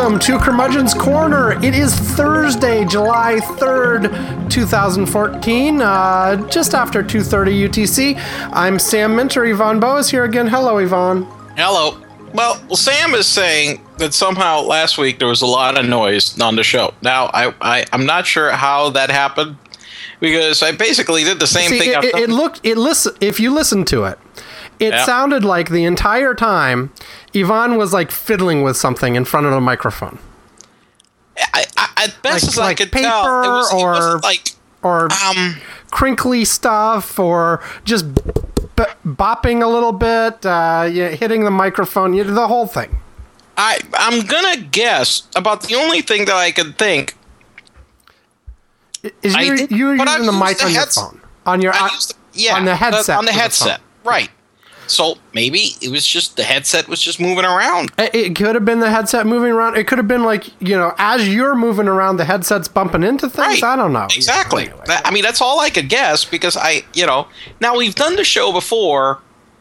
Welcome to Curmudgeon's Corner. It is Thursday, July 3rd, 2014, just after 2:30 UTC. I'm Sam Minter. Yvonne Bowe is here again. Hello, Yvonne. Hello. Well, Sam is saying that somehow last week there was a lot of noise on the show. Now, I'm not sure how that happened because I basically did the same thing. If you listen to it, it sounded like the entire time Yvonne was like fiddling with something in front of the microphone. At best as I could paper tell, it wasn't or crinkly stuff, or just bopping a little bit, hitting the microphone, the whole thing. I'm gonna guess about the only thing that I could think is you're using the mic on your phone, on the headset, on the headset, right? So maybe it was just the headset was just moving around. It could have been the headset moving around. It could have been like, as you're moving around, the headset's bumping into things. Right. I don't know. Exactly. Anyway. That's all I could guess because now we've done the show before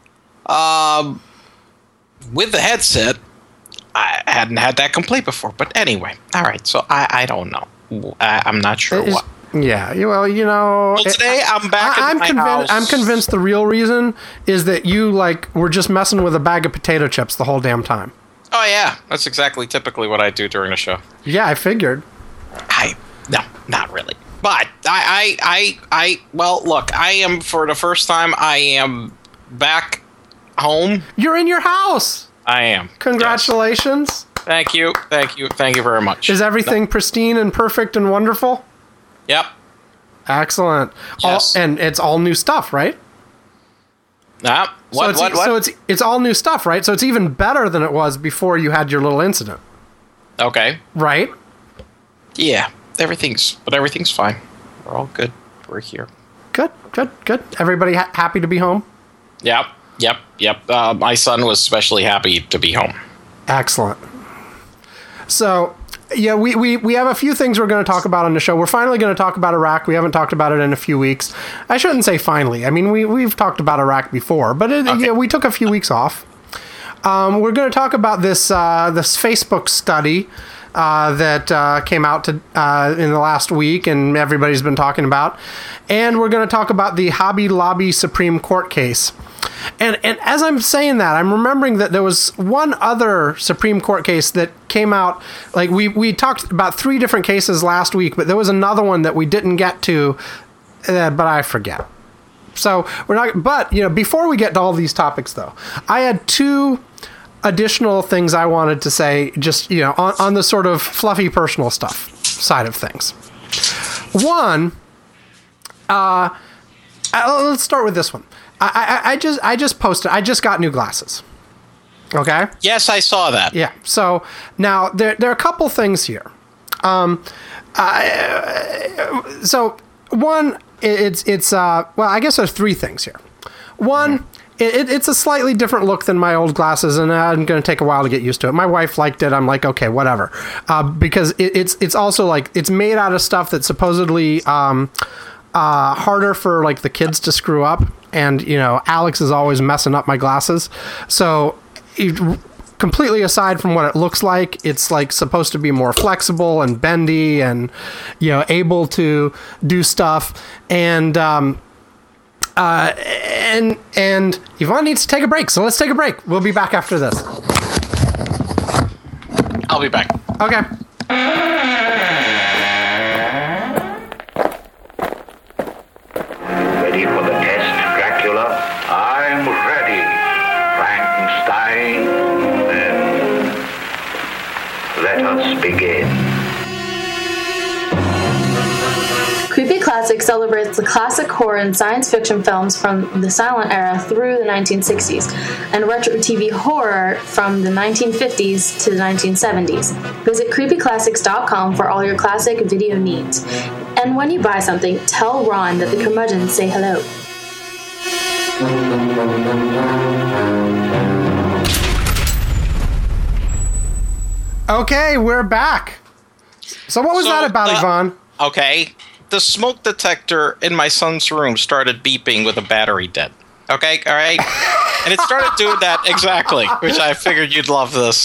with the headset. I hadn't had that complete before. But anyway, all right. So I don't know. I'm not sure what. Yeah, well, today I'm back at my house. I'm convinced the real reason is that you were just messing with a bag of potato chips the whole damn time. Oh yeah, that's exactly typically what I do during the show. Yeah, I figured. No, not really. But well, look, I am for the first time. I am back home. You're in your house. I am. Congratulations. Yes. Thank you very much. Is everything pristine and perfect and wonderful? Yep. Excellent. Yes. And it's all new stuff, right? What? So it's all new stuff, right? So it's even better than it was before you had your little incident. Okay. Right? Yeah. Everything's fine. We're all good. We're here. Good. Everybody happy to be home? Yep. My son was especially happy to be home. Excellent. So, yeah, we have a few things we're going to talk about on the show. We're finally going to talk about Iraq. We haven't talked about it in a few weeks. I shouldn't say finally. I mean, we've talked about Iraq before, but we took a few weeks off. We're going to talk about this Facebook study that came out in the last week, and everybody's been talking about. And we're going to talk about the Hobby Lobby Supreme Court case. And as I'm saying that, I'm remembering that there was one other Supreme Court case that came out. Like we talked about 3 different cases last week, but there was another one that we didn't get to, but I forget. So we're not. But before we get to all these topics, though, I had 2 additional things I wanted to say, just on the sort of fluffy personal stuff side of things. One, let's start with this one. I just posted. I just got new glasses. Okay. Yes, I saw that. Yeah. So now there are a couple things here. So one, it's well, I guess there's 3 things here. One, it's a slightly different look than my old glasses, and I'm going to take a while to get used to it. My wife liked it. I'm like, okay, whatever, because it's also it's made out of stuff that's supposedly harder for the kids to screw up. And, Alex is always messing up my glasses. So completely aside from what it looks like, it's supposed to be more flexible and bendy and, able to do stuff. And Yvonne needs to take a break. So let's take a break. We'll be back after this. I'll be back. Okay. Ready for the test, Dracula? I'm ready, Frankenstein. Then let us begin. Creepy Classic celebrates the classic horror and science fiction films from the silent era through the 1960s, and retro TV horror from the 1950s to the 1970s. Visit creepyclassics.com for all your classic video needs. And when you buy something, tell Ron that the Curmudgeons say hello. Okay, we're back. So what was that about, Yvonne? Okay. The smoke detector in my son's room started beeping with a battery dead. Okay, all right? And it started doing that exactly, which I figured you'd love this.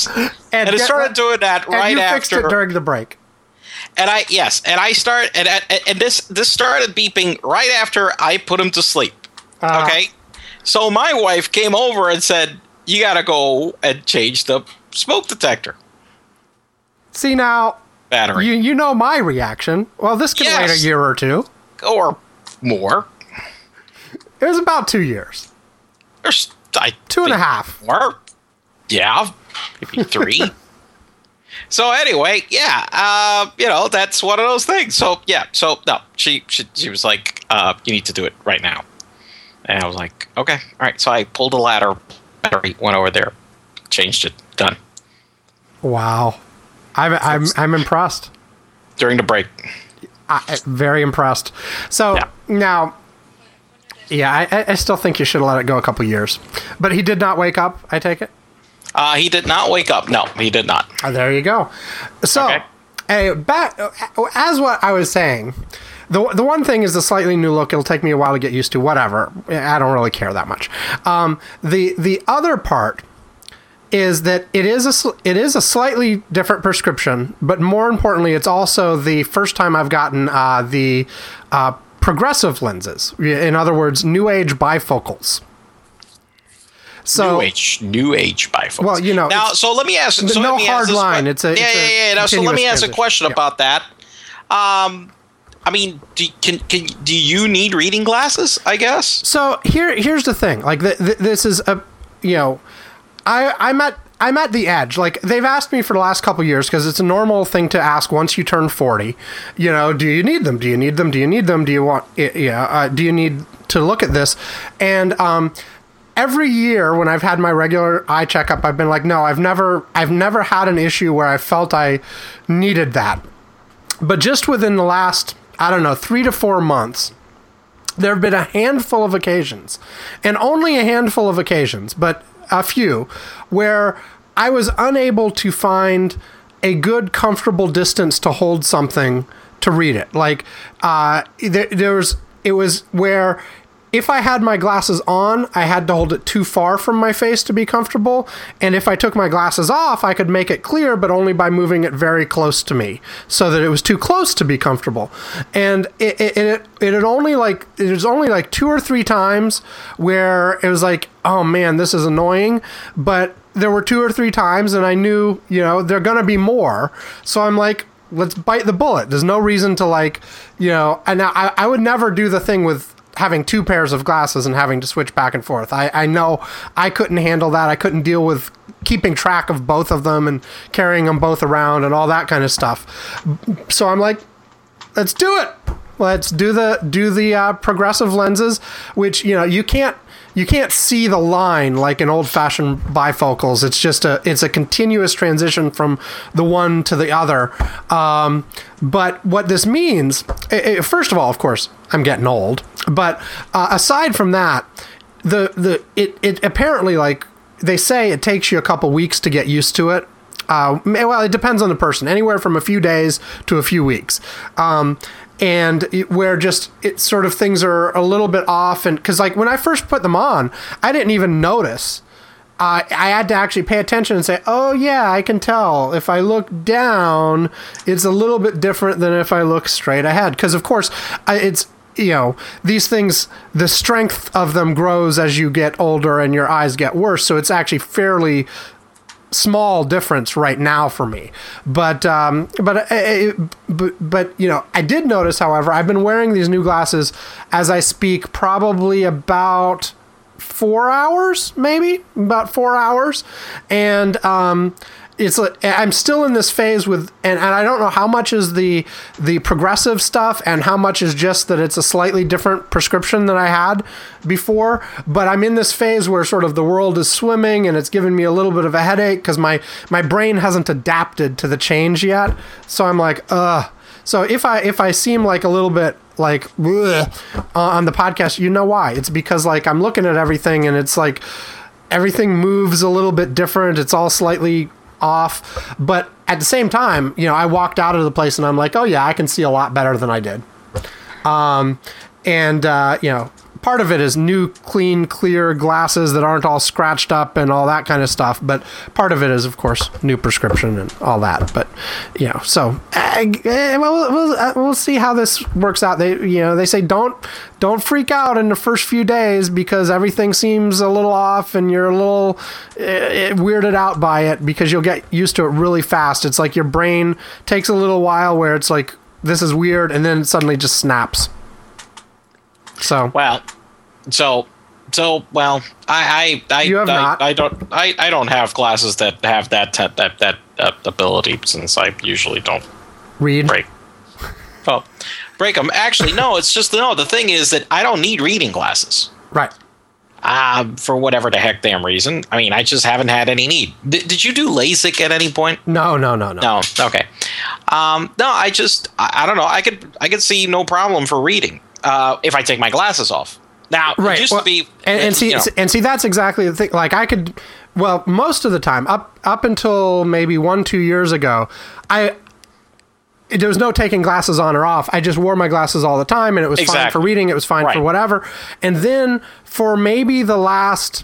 And it started doing that right you after. Fixed it during the break. And I start and this started beeping right after I put him to sleep. Okay, so my wife came over and said, "You got to go and change the smoke detector." See now, battery. You know my reaction. Well, this can wait a year or two, or more. It was about 2 years. There's 2.5. More. Yeah, maybe 3. So anyway, that's one of those things. So no, she was like, you need to do it right now. And I was like, okay, all right. So I pulled a ladder, battery, went over there, changed it, done. Wow, I'm impressed. During the break, very impressed. So now, I still think you should have let it go a couple years. But he did not wake up. I take it. He did not wake up. No, he did not. There you go. So, back as what I was saying, the one thing is the slightly new look. It'll take me a while to get used to. Whatever. I don't really care that much. The other part is that it is a slightly different prescription, but more importantly, it's also the first time I've gotten the progressive lenses. In other words, new age bifocals. So new age bifocals. Well, now. So let me ask. So no let me hard ask line. Now, so let me ask a question about that. I mean, do you need reading glasses? I guess. So here's the thing. Like this is I'm at the edge. Like they've asked me for the last couple of years because it's a normal thing to ask once you turn 40. Do you need them? Do you need them? Do you need them? Do you want? Do you need to look at this? And every year when I've had my regular eye checkup, I've been like, no, I've never had an issue where I felt I needed that. But just within the last, 3 to 4 months, there have been a handful of occasions, and only a handful of occasions, but a few, where I was unable to find a good, comfortable distance to hold something to read it. Like, it was where if I had my glasses on, I had to hold it too far from my face to be comfortable. And if I took my glasses off, I could make it clear, but only by moving it very close to me so that it was too close to be comfortable. And it was only like 2 or 3 times where it was like, oh man, this is annoying. But there were 2 or 3 times and I knew, there are going to be more. So I'm like, let's bite the bullet. There's no reason to and I would never do the thing with having 2 pairs of glasses and having to switch back and forth. I know I couldn't handle that. I couldn't deal with keeping track of both of them and carrying them both around and all that kind of stuff. So I'm like, let's do it. Let's do the progressive lenses, which you can't see the line like in old-fashioned bifocals. It's just a continuous transition from the one to the other. But what this means, first of all, of course, I'm getting old. But aside from that, it apparently, like they say, it takes you a couple weeks to get used to it. Well, it depends on the person. Anywhere from a few days to a few weeks. And where just it sort of things are a little bit off, and because like when I first put them on, I didn't even notice. I had to actually pay attention and say, oh yeah, I can tell if I look down, it's a little bit different than if I look straight ahead. Because of course, it's these things, the strength of them grows as you get older and your eyes get worse. So it's actually fairly small difference right now for me, but I did notice, however, I've been wearing these new glasses as I speak probably about 4 hours, and it's like I'm still in this phase with, and I don't know how much is the progressive stuff and how much is just that it's a slightly different prescription than I had before. But I'm in this phase where sort of the world is swimming and it's giving me a little bit of a headache because my brain hasn't adapted to the change yet. So I'm like, So if I seem like a little bit like on the podcast, you know why? It's because like I'm looking at everything and it's like everything moves a little bit different. It's all slightly off, but at the same time, I walked out of the place and I'm like, oh yeah, I can see a lot better than I did. part of it is new, clean, clear glasses that aren't all scratched up and all that kind of stuff. But part of it is, of course, new prescription and all that. But, so we'll see how this works out. They say don't freak out in the first few days because everything seems a little off and you're a little weirded out by it because you'll get used to it really fast. It's like your brain takes a little while where it's like, this is weird, and then it suddenly just snaps. So well, I you have not. I don't have glasses that have that ability since I usually don't read. Break them. Actually, no. It's just the thing is that I don't need reading glasses. Right. For whatever the heck damn reason. I mean, I just haven't had any need. Did you do LASIK at any point? No. No. Okay. No. I don't know. I could see no problem for reading if I take my glasses off. Now, right. It used to be, and see that's exactly the thing. Like I could, most of the time up until maybe 1-2 years ago, there was no taking glasses on or off. I just wore my glasses all the time, and it was fine for reading. It was fine for whatever. And then for maybe the last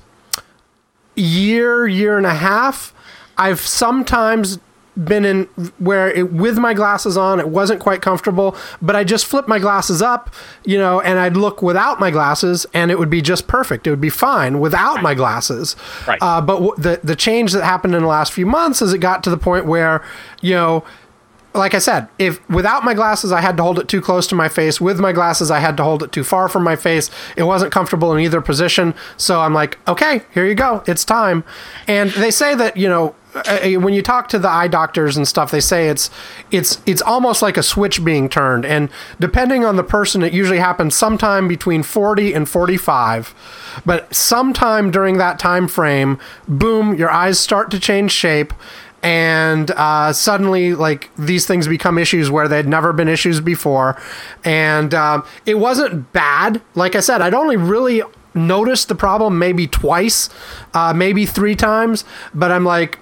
year and a half, I've sometimes been in where with my glasses on, it wasn't quite comfortable, but I just flipped my glasses up, and I'd look without my glasses, and it would be just perfect. It would be fine without my glasses. Right. But the change that happened in the last few months is it got to the point where, like I said, if without my glasses, I had to hold it too close to my face. With my glasses, I had to hold it too far from my face. It wasn't comfortable in either position. So I'm like, okay, here you go. It's time. And they say that, when you talk to the eye doctors and stuff, they say it's almost like a switch being turned. And depending on the person, it usually happens sometime between 40 and 45. But sometime during that time frame, boom, your eyes start to change shape. And suddenly, like, these things become issues where they'd never been issues before. And it wasn't bad. Like I said, I'd only really noticed the problem maybe twice, maybe 3 times. But I'm like,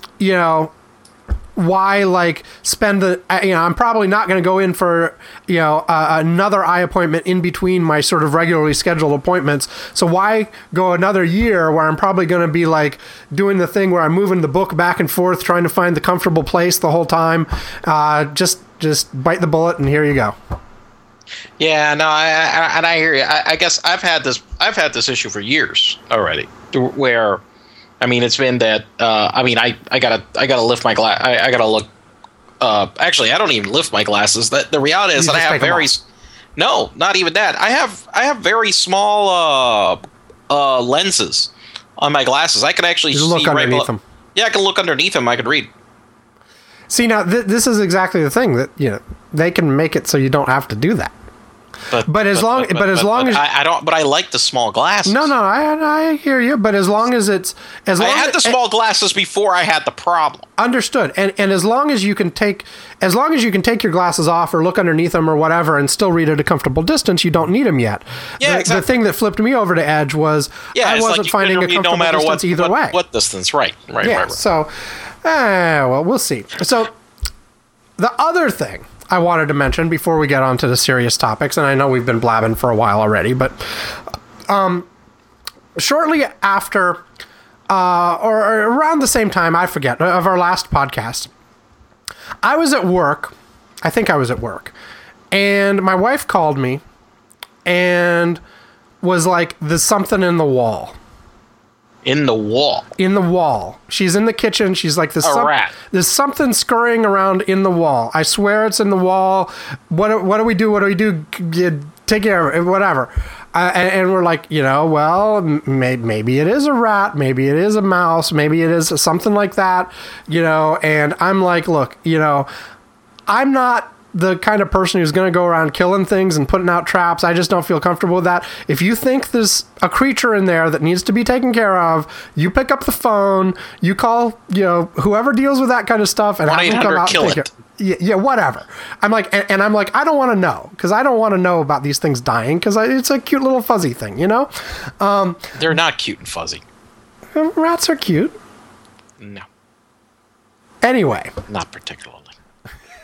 why, like, spend I'm probably not going to go in for, another eye appointment in between my sort of regularly scheduled appointments. So why go another year where I'm probably going to be, like, doing the thing where I'm moving the book back and forth, trying to find the comfortable place the whole time? Just bite the bullet and here you go. Yeah, no, I hear you. I guess I've had this issue for years already, where, I mean, it's been that. I gotta lift my glass. I gotta look. Actually, I don't even lift my glasses. The reality is that I have very. No, not even that. I have very small lenses on my glasses. I can actually see look underneath them. Yeah, I can look underneath them. I can read. See, now this is exactly the thing that they can make it so you don't have to do that. But as long as I don't. But I like the small glasses. No, I hear you. But as long as I had the small glasses before I had the problem. Understood. And as long as you can take your glasses off or look underneath them or whatever and still read at a comfortable distance, you don't need them yet. Yeah, exactly. The thing that flipped me over to edge was I wasn't finding a comfortable distance either way. What distance? Right. So, well, we'll see. So, the other thing I wanted to mention before we get on to the serious topics, and I know we've been blabbing for a while already, but shortly after, or around the same time, I forget, of our last podcast, I was at work. I think I was at work. And my wife called me and was like, there's something in the wall. In the wall. In the wall. She's in the kitchen. She's like, rat. There's something scurrying around in the wall. I swear it's in the wall. What do we do? What do we do? Take care of it, whatever. And we're like, well, maybe it is a rat. Maybe it is a mouse. Maybe it is something like that. And I'm like, look, I'm not the kind of person who's going to go around killing things and putting out traps. I just don't feel comfortable with that. If you think there's a creature in there that needs to be taken care of, you pick up the phone, you call, whoever deals with that kind of stuff and have them come out and take it. Yeah, whatever. I'm like, and I'm like, I don't want to know because I don't want to know about these things dying because it's a cute little fuzzy thing, They're not cute and fuzzy. Rats are cute. No. Anyway. Not particularly.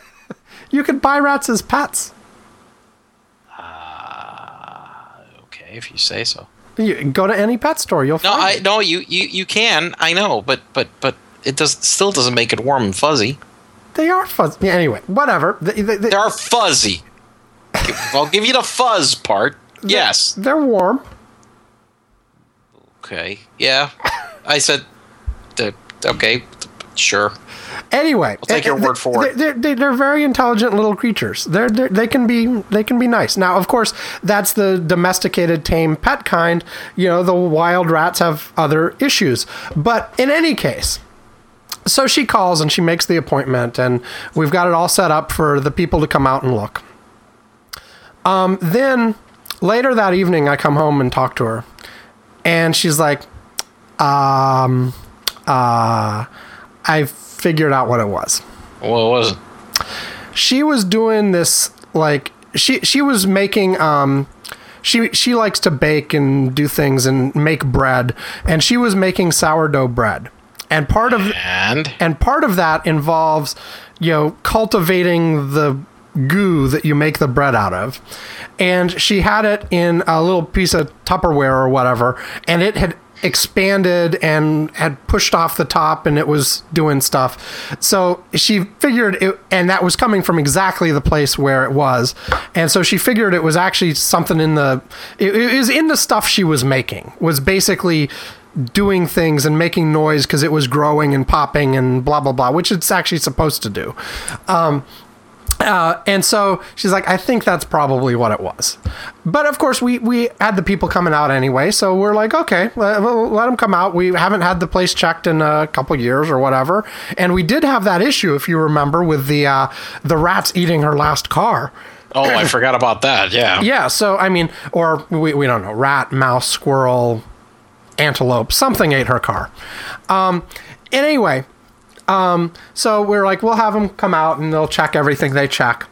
You could buy rats as pets. Okay. Okay, if you say so. You go to any pet store, you'll find it. No, you can. I know, but it still doesn't make it warm and fuzzy. They are fuzzy. Yeah, anyway, whatever. They are fuzzy. I'll give you the fuzz part. Yes. They're warm. Okay. Yeah. I said, okay, sure. Anyway, I'll take your word for it. They're very intelligent little creatures. They can be nice. Now, of course, that's the domesticated, tame pet kind. You know, the wild rats have other issues. But in any case, so she calls and she makes the appointment, and we've got it all set up for the people to come out and look. Then later that evening, I come home and talk to her, and she's like, I figured out what it was. What was it? She was doing this, like, she was making, she likes to bake and do things and make bread, and she was making sourdough bread. And part of that involves, you know, cultivating the goo that you make the bread out of. And she had it in a little piece of Tupperware or whatever, and it had expanded and had pushed off the top, and it was doing stuff. So she figured it, and that was coming from exactly the place where it was. And so she figured it was actually something in the, it was in the stuff she was making, was basically doing things and making noise because it was growing and popping and blah, blah, blah, which it's actually supposed to do. And so she's like, I think that's probably what it was. But of course, we had the people coming out anyway. So we're like, okay, let them come out. We haven't had the place checked in a couple years or whatever. And we did have that issue, if you remember, with the rats eating her last car. Oh, I forgot about that. Yeah. Yeah. So, I mean, or we don't know, rat, mouse, squirrel, antelope, something ate her car. Anyway, so we're like, we'll have them come out and they'll check everything they check.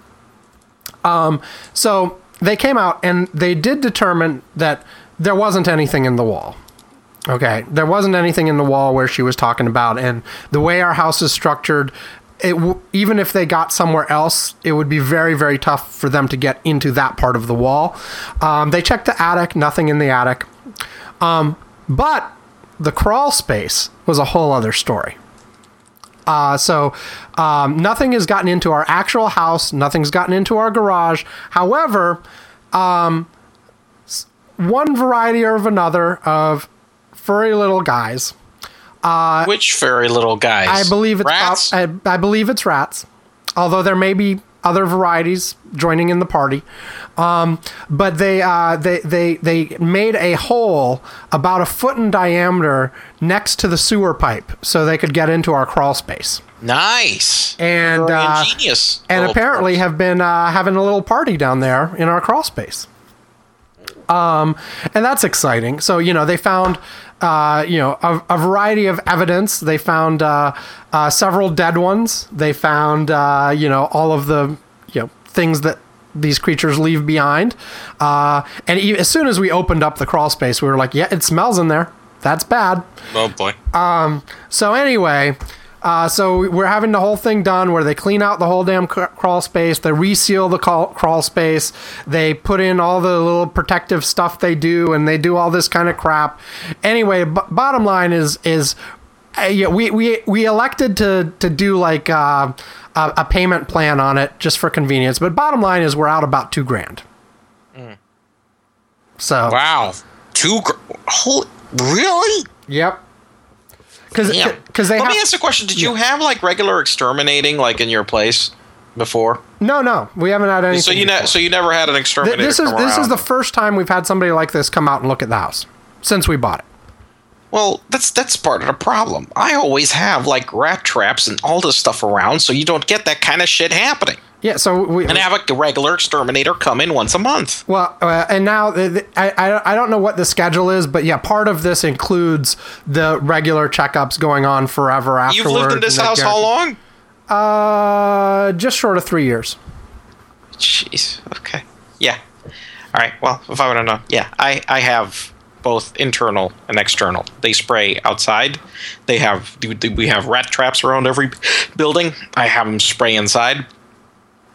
So they came out and they did determine that there wasn't anything in the wall. Okay. There wasn't anything in the wall where she was talking about. And the way our house is structured, even if they got somewhere else, it would be very, very tough for them to get into that part of the wall. They checked the attic, nothing in the attic. But the crawl space was a whole other story. So nothing has gotten into our actual house. Nothing's gotten into our garage. However, one variety or another of furry little guys. Which furry little guys? I believe it's rats. I believe it's rats. Although there may be other varieties joining in the party. But they made a hole about a foot in diameter next to the sewer pipe so they could get into our crawl space. Nice. And ingenious. And apparently have been having a little party down there in our crawl space. And that's exciting. So, you know, they found a variety of evidence. They found several dead ones. They found all of the things that these creatures leave behind. And as soon as we opened up the crawl space, we were like, yeah, it smells in there. That's bad. Oh boy. So anyway, so we're having the whole thing done where they clean out the whole damn crawl space. They reseal the crawl space. They put in all the little protective stuff they do, and they do all this kind of crap. Anyway, bottom line is we elected to do like a payment plan on it just for convenience. But bottom line is we're out about $2,000. So wow, really? Yep. Because they Let me ask a question. Did you have like regular exterminating like in your place before? No, we haven't had anything. So you never had an exterminator. This is the first time we've had somebody like this come out and look at the house since we bought it. Well, that's part of the problem. I always have like rat traps and all this stuff around, so you don't get that kind of shit happening. Yeah, so we have a regular exterminator come in once a month. Well, and now I don't know what the schedule is, but yeah, part of this includes the regular checkups going on forever afterwards. You've lived in this house how long? Just short of 3 years. Jeez. Okay. Yeah. All right. Well, if I want to know, yeah, I have both internal and external. They spray outside. We have rat traps around every building. I have them spray inside.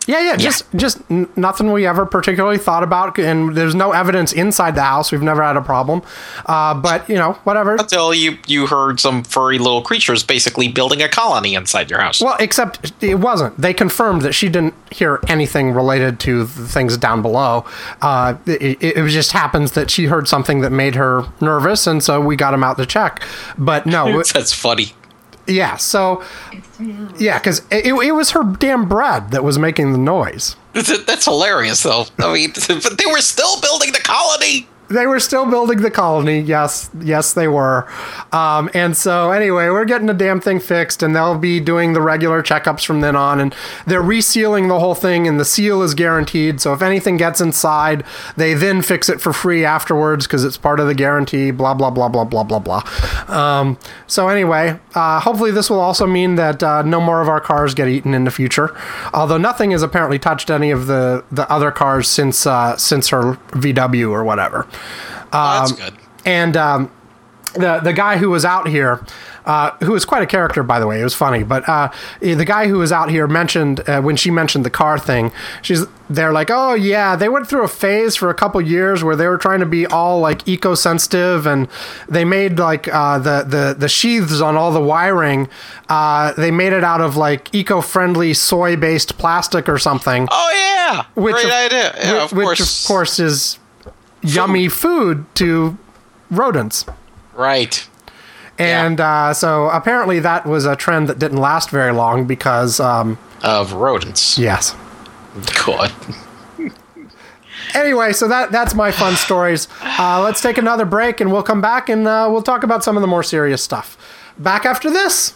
Yeah, just nothing we ever particularly thought about, and there's no evidence inside the house. We've never had a problem, but whatever. Until you heard some furry little creatures basically building a colony inside your house. Well, except it wasn't. They confirmed that she didn't hear anything related to the things down below. It just happens that she heard something that made her nervous, and so we got him out to check. But no, that's funny. Yeah, so, yeah, because it was her damn bread that was making the noise. That's hilarious, though. I mean, but they were still building the colony. They were still building the colony. Yes, they were. And so anyway, we're getting the damn thing fixed, and they'll be doing the regular checkups from then on, and they're resealing the whole thing, and the seal is guaranteed. So if anything gets inside, they then fix it for free afterwards because it's part of the guarantee, blah, blah, blah, blah, blah, blah, blah. So anyway, hopefully this will also mean that no more of our cars get eaten in the future, although nothing has apparently touched any of the other cars since her VW or whatever. That's good. And the guy who was out here, who was quite a character, by the way, it was funny, but the guy who was out here mentioned, when she mentioned the car thing, they're like, oh yeah, they went through a phase for a couple years where they were trying to be all like eco-sensitive, and they made like the sheaths on all the wiring, they made it out of like eco-friendly soy-based plastic or something. Oh yeah, great idea. Yeah, which of course is yummy food to rodents. Right. And so apparently that was a trend that didn't last very long because of rodents. Yes. God. Anyway, so that's my fun stories. Let's take another break, and we'll come back, and we'll talk about some of the more serious stuff. Back after this.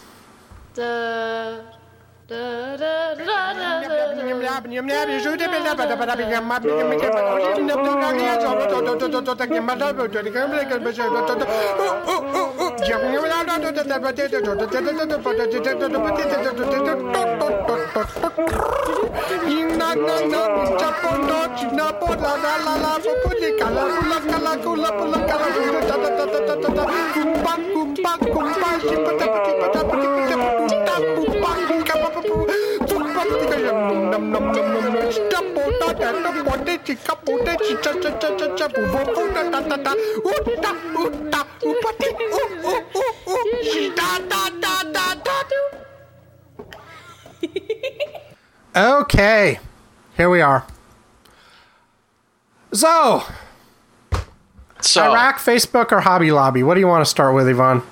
Okay, here we are. So, Iraq, Facebook, or Hobby Lobby? What do you want to start with, Yvonne?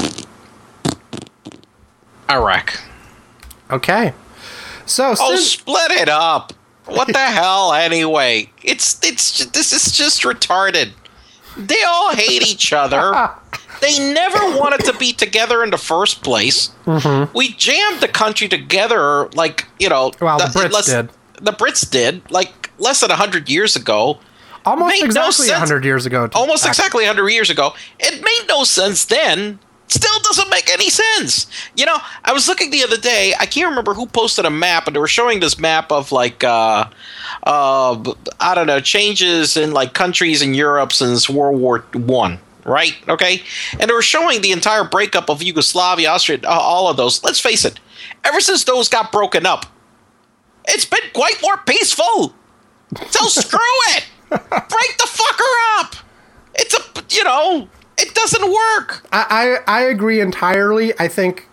Iraq. Okay. So, split it up. What the hell, anyway? This is just retarded. They all hate each other. They never wanted to be together in the first place. Mm-hmm. We jammed the country together, like, well, the Brits did. The Brits did, like, less than 100 years ago. Almost exactly 100 years ago. Almost exactly 100 years ago. It made no sense then. Still doesn't make any sense. I was looking the other day. I can't remember who posted a map, and they were showing this map of like, I don't know, changes in like countries in Europe since World War I. Right? Okay? And they were showing the entire breakup of Yugoslavia, Austria, all of those. Let's face it. Ever since those got broken up, it's been quite more peaceful. So screw it. Break the fucker up. It's it doesn't work. I agree entirely. I think,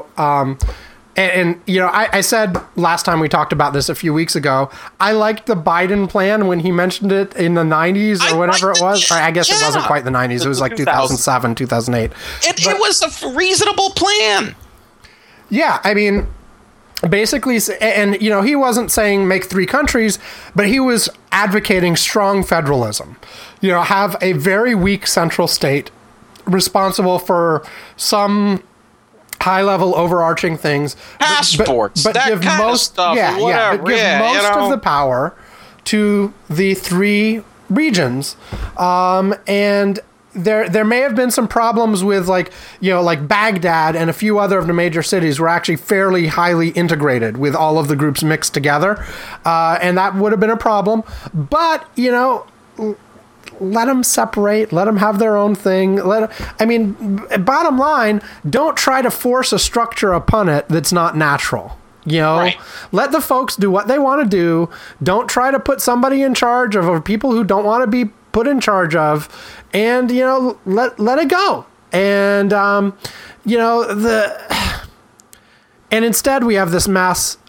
I said last time we talked about this a few weeks ago, I liked the Biden plan when he mentioned it in the 90s or whatever it was. Or I guess it wasn't quite the 90s. It was like 2007, 2008. It was a reasonable plan. Yeah, I mean, basically, and, he wasn't saying make 3 countries, but he was advocating strong federalism. Have a very weak central state responsible for some high-level overarching things, passports, but that give kind most, of stuff, but give most of the power to the 3 regions, and there may have been some problems with like Baghdad and a few other of the major cities were actually fairly highly integrated with all of the groups mixed together, and that would have been a problem. But let them separate. Let them have their own thing. Bottom line, don't try to force a structure upon it that's not natural. You know, Right. let the folks do what they want to do. Don't try to put somebody in charge of or people who don't want to be put in charge of, and, you know, let it go. And, you know, and instead we have this mess,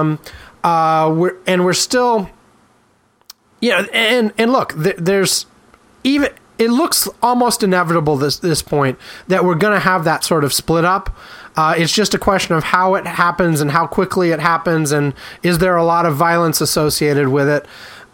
we're still, you know, and look, there's even, it looks almost inevitable this point that we're going to have that sort of split up. It's just a question of how it happens and how quickly it happens, and is there a lot of violence associated with it.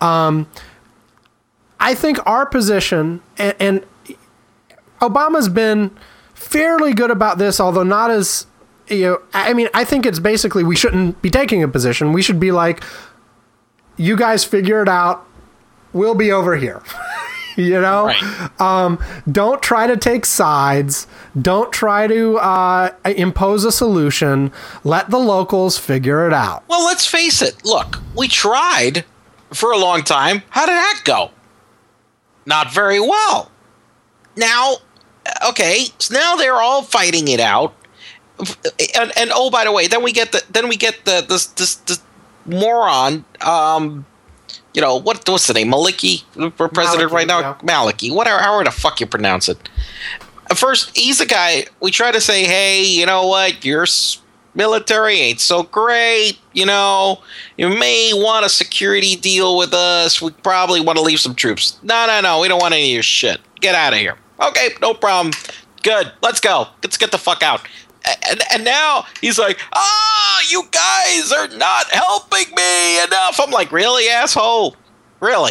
I think our position, and Obama's been fairly good about this, although not as, you know, I mean, I think it's basically we shouldn't be taking a position. We should be like, you guys figure it out. We'll be over here. You know, Right. Don't try to take sides. Don't try to impose a solution. Let the locals figure it out. Well, let's face it. Look, we tried for a long time. How did that go? Not very well. Now, okay, so now they're all fighting it out. And oh, by the way, then we get this moron. You know, what's the name? Maliki for president Maliki, right now? yeah. Maliki. Whatever, however the fuck you pronounce it. First, he's a guy, we try to say, hey, you know what? Your military ain't so great. You know, you may want a security deal with us. We probably want to leave some troops. No. We don't want any of your shit. Get out of here. Okay, no problem. Good. Let's go. Let's get the fuck out. And now he's like, you guys are not helping me enough. I'm like, really, asshole? Really?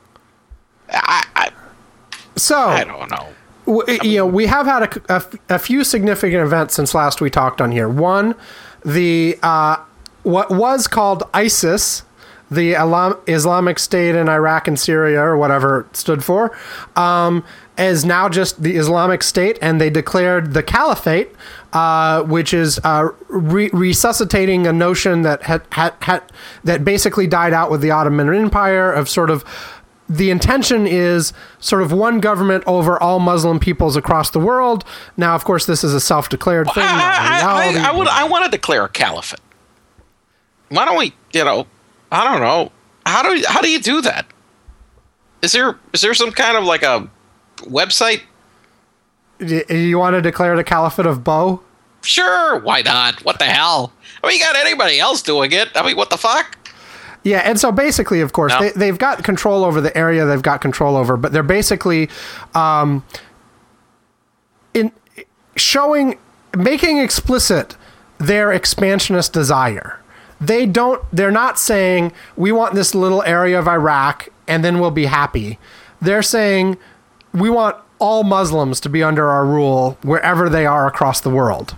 I don't know. You know, we have had a few significant events since last we talked on here. One, the what was called ISIS, the Islamic State in Iraq and Syria, or whatever it stood for, is now just the Islamic State, and they declared the Caliphate, which is resuscitating a notion that that basically died out with the Ottoman Empire of sort of. The intention is sort of one government over all Muslim peoples across the world. Now, of course, this is a self-declared thing. I want to declare a caliphate. Why don't we? You know, I don't know. How do you do that? Is there some kind of like a website? You want to declare the Caliphate of Bo? Sure, why not? What the hell? I mean, you got anybody else doing it? I mean, what the fuck? Yeah, and so basically, of course, No. they've got control over the area they've got control over, but they're basically making explicit their expansionist desire. They're not saying we want this little area of Iraq and then we'll be happy. They're saying we want all Muslims to be under our rule wherever they are across the world.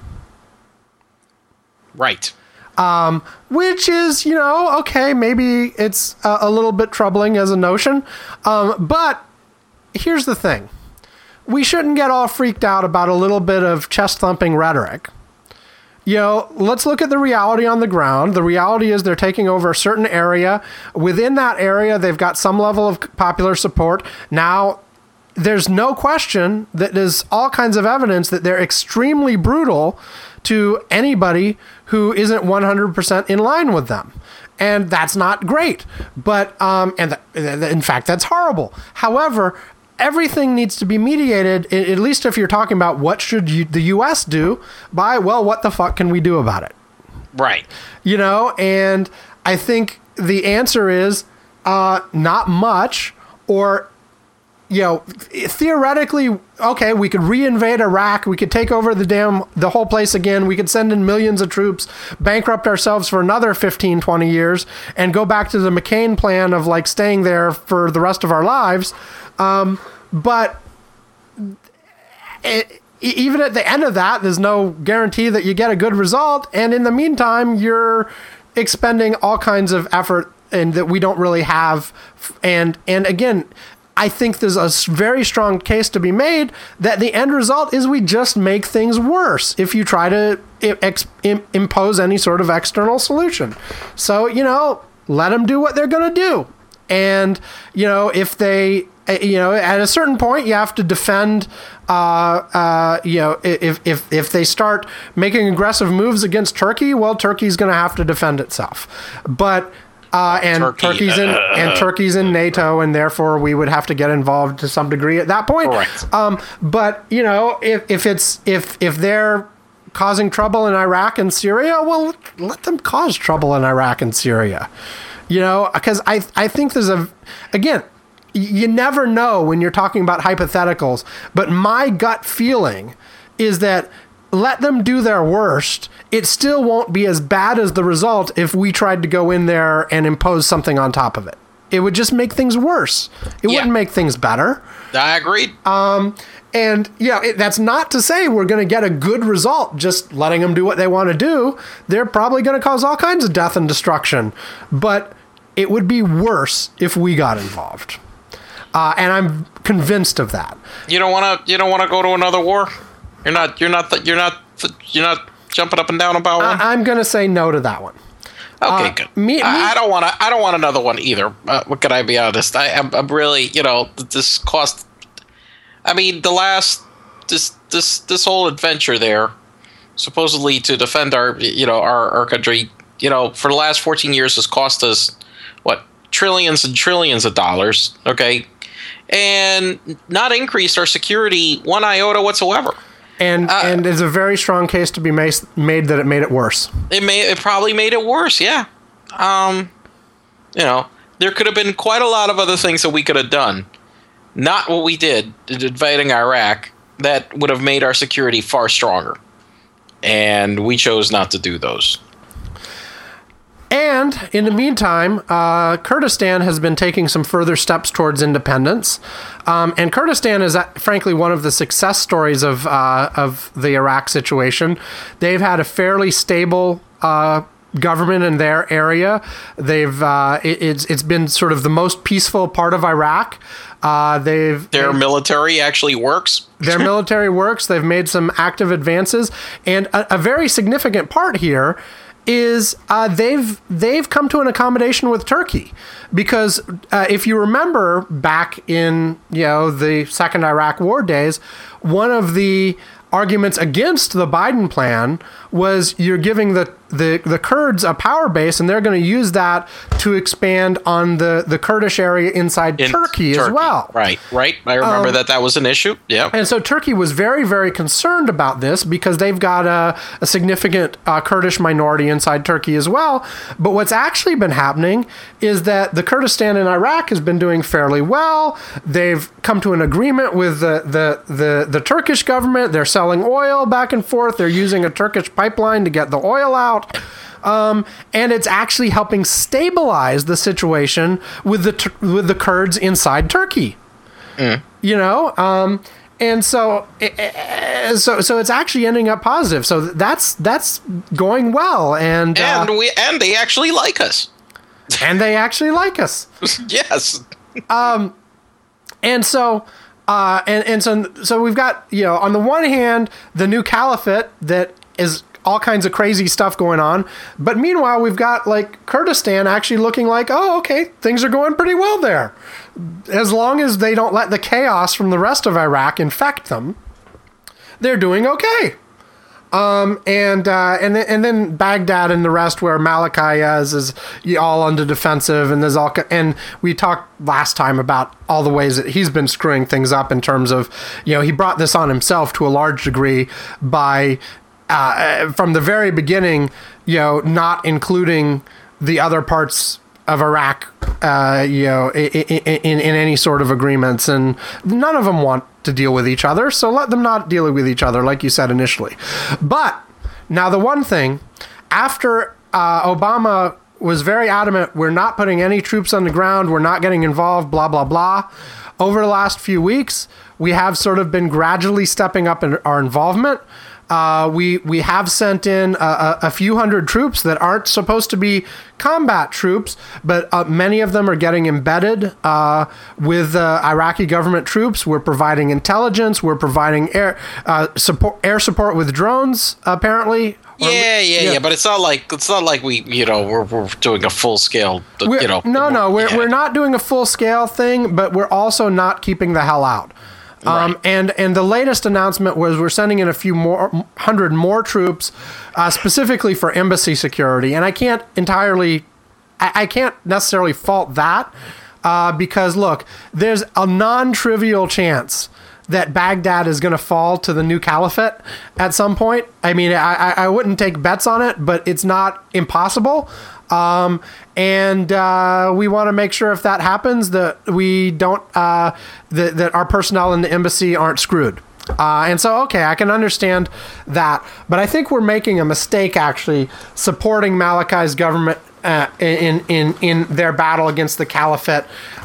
Right. Which is, you know, okay, maybe it's a little bit troubling as a notion. But here's the thing. We shouldn't get all freaked out about a little bit of chest-thumping rhetoric. You know, let's look at the reality on the ground. The reality is they're taking over a certain area. Within that area, they've got some level of popular support. Now, there's no question that there's all kinds of evidence that they're extremely brutal to anybody who isn't 100% in line with them. And that's not great. But, in fact, that's horrible. However, everything needs to be mediated, at least if you're talking about what should the U.S. do, by, well, what the fuck can we do about it? Right. You know, and I think the answer is not much, or, you know, theoretically, okay, we could reinvade Iraq, we could take over the whole place again, we could send in millions of troops, bankrupt ourselves for another 15, 20 years, and go back to the McCain plan of, like, staying there for the rest of our lives. But even at the end of that, there's no guarantee that you get a good result. And in the meantime, you're expending all kinds of effort and that we don't really have. And again, I think there's a very strong case to be made that the end result is we just make things worse if you try to impose any sort of external solution. So, you know, let them do what they're going to do. And, you know, if they at a certain point, you have to defend. If they start making aggressive moves against Turkey, well, Turkey's going to have to defend itself. But Turkey's in NATO, and therefore we would have to get involved to some degree at that point. Correct. But if they're causing trouble in Iraq and Syria, well, let them cause trouble in Iraq and Syria. Because I think there's again, you never know when you're talking about hypotheticals, but my gut feeling is that let them do their worst. It still won't be as bad as the result if we tried to go in there and impose something on top of it. It would just make things worse. It wouldn't make things better. I agreed. And that's not to say we're going to get a good result just letting them do what they want to do. They're probably going to cause all kinds of death and destruction, but it would be worse if we got involved. And I'm convinced of that. You don't want to go to another war? You're not jumping up and down about one? I'm going to say no to that one. Okay, good. I don't want another one either. What can I be honest? I'm really, this cost. I mean, this whole adventure there, supposedly to defend our country, for the last 14 years has cost us what, trillions and trillions of dollars. Okay, and not increased our security one iota whatsoever. And there's a very strong case to be made that it made it worse. It probably made it worse. Yeah. There could have been quite a lot of other things that we could have done. Not what we did invading Iraq that would have made our security far stronger. And we chose not to do those. And in the meantime, Kurdistan has been taking some further steps towards independence. And Kurdistan is, frankly, one of the success stories of the Iraq situation. They've had a fairly stable government in their area. It's been sort of the most peaceful part of Iraq. Their military actually works. Their military works. They've made some active advances, and a very significant part here is they've come to an accommodation with Turkey, because if you remember back in the second Iraq War days, one of the arguments against the Biden plan was you're giving the Kurds a power base, and they're going to use that to expand on the Kurdish area inside Turkey as well. Right. I remember that was an issue. Yeah. And so Turkey was very, very concerned about this because they've got a significant Kurdish minority inside Turkey as well. But what's actually been happening is that the Kurdistan in Iraq has been doing fairly well. They've come to an agreement with the Turkish government. They're selling oil back and forth. They're using a Turkish pipeline to get the oil out. And it's actually helping stabilize the situation with the Kurds inside Turkey. And so it's actually ending up positive. So that's going well, and they actually like us. And they actually like us. Yes. And so we've got, on the one hand, the new caliphate that is all kinds of crazy stuff going on. But meanwhile, we've got Kurdistan actually looking like, oh, okay, things are going pretty well there. As long as they don't let the chaos from the rest of Iraq infect them, they're doing okay. And then Baghdad and the rest, where Malachi is all on the defensive, and and we talked last time about all the ways that he's been screwing things up in terms of, he brought this on himself to a large degree by from the very beginning, not including the other parts of Iraq, in any sort of agreements, and none of them want to deal with each other, so let them not deal with each other, like you said initially. But now the one thing, after Obama was very adamant, we're not putting any troops on the ground, we're not getting involved, blah, blah, blah. Over the last few weeks, we have sort of been gradually stepping up in our involvement. We have sent in a few hundred troops that aren't supposed to be combat troops, but many of them are getting embedded with Iraqi government troops. We're providing intelligence. We're providing air support with drones, apparently. Yeah. But it's not like we, we're doing a full scale. We're not doing a full scale thing, but we're also not keeping the hell out. Right. And the latest announcement was we're sending in a few hundred more troops, specifically for embassy security. And I can't necessarily fault that because look, there's a non-trivial chance that Baghdad is going to fall to the new caliphate at some point. I mean, I wouldn't take bets on it, but it's not impossible. And we want to make sure if that happens that we don't that our personnel in the embassy aren't screwed. And so, okay, I can understand that, but I think we're making a mistake actually supporting Malachi's government in their battle against the caliphate.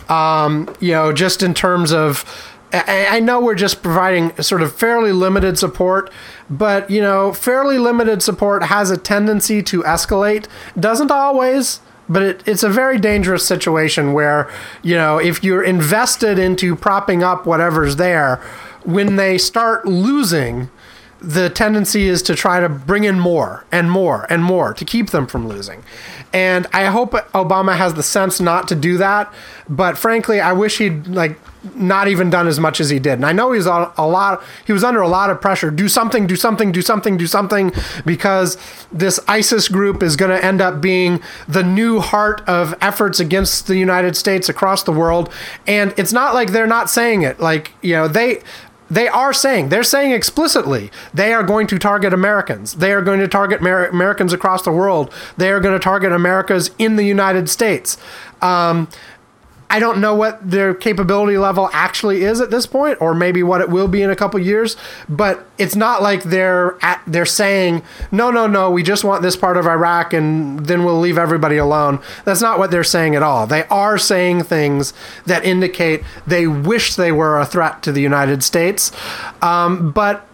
Just in terms of. I know we're just providing sort of fairly limited support, but, fairly limited support has a tendency to escalate. Doesn't always, but it's a very dangerous situation where, if you're invested into propping up whatever's there, when they start losing, the tendency is to try to bring in more and more and more to keep them from losing. And I hope Obama has the sense not to do that. But frankly, I wish he'd not even done as much as he did. And I know he was under a lot of pressure. Do something, because this ISIS group is going to end up being the new heart of efforts against the United States across the world. And it's not like they're not saying it. They're saying explicitly, they are going to target Americans. They are going to target Americans across the world. They are going to target Americans in the United States. I don't know what their capability level actually is at this point, or maybe what it will be in a couple years, but it's not like they're saying, no, we just want this part of Iraq and then we'll leave everybody alone. That's not what they're saying at all. They are saying things that indicate they wish they were a threat to the United States. But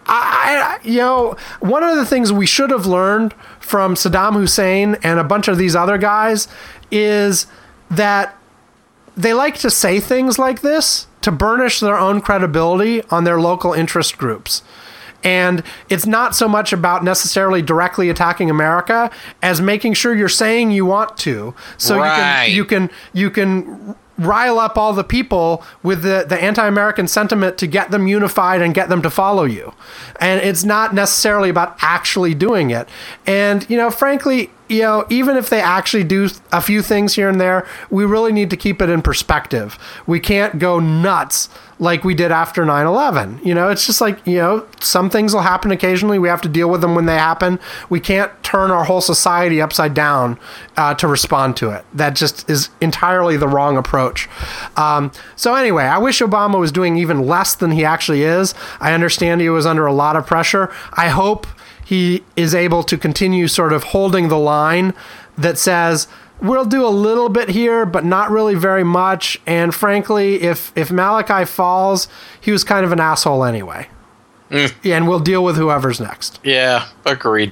one of the things we should have learned from Saddam Hussein and a bunch of these other guys is that they like to say things like this to burnish their own credibility on their local interest groups. And it's not so much about necessarily directly attacking America as making sure you're saying you want to. So you can rile up all the people with the anti-American sentiment to get them unified and get them to follow you. And it's not necessarily about actually doing it. And, frankly, even if they actually do a few things here and there, we really need to keep it in perspective. We can't go nuts like we did after 9/11. It's just like, some things will happen occasionally. We have to deal with them when they happen. We can't turn our whole society upside down to respond to it. That just is entirely the wrong approach. So anyway, I wish Obama was doing even less than he actually is. I understand he was under a lot of pressure. I hope he is able to continue sort of holding the line that says, we'll do a little bit here, but not really very much. And frankly, if Malachi falls, he was kind of an asshole anyway. And we'll deal with whoever's next. Yeah, agreed.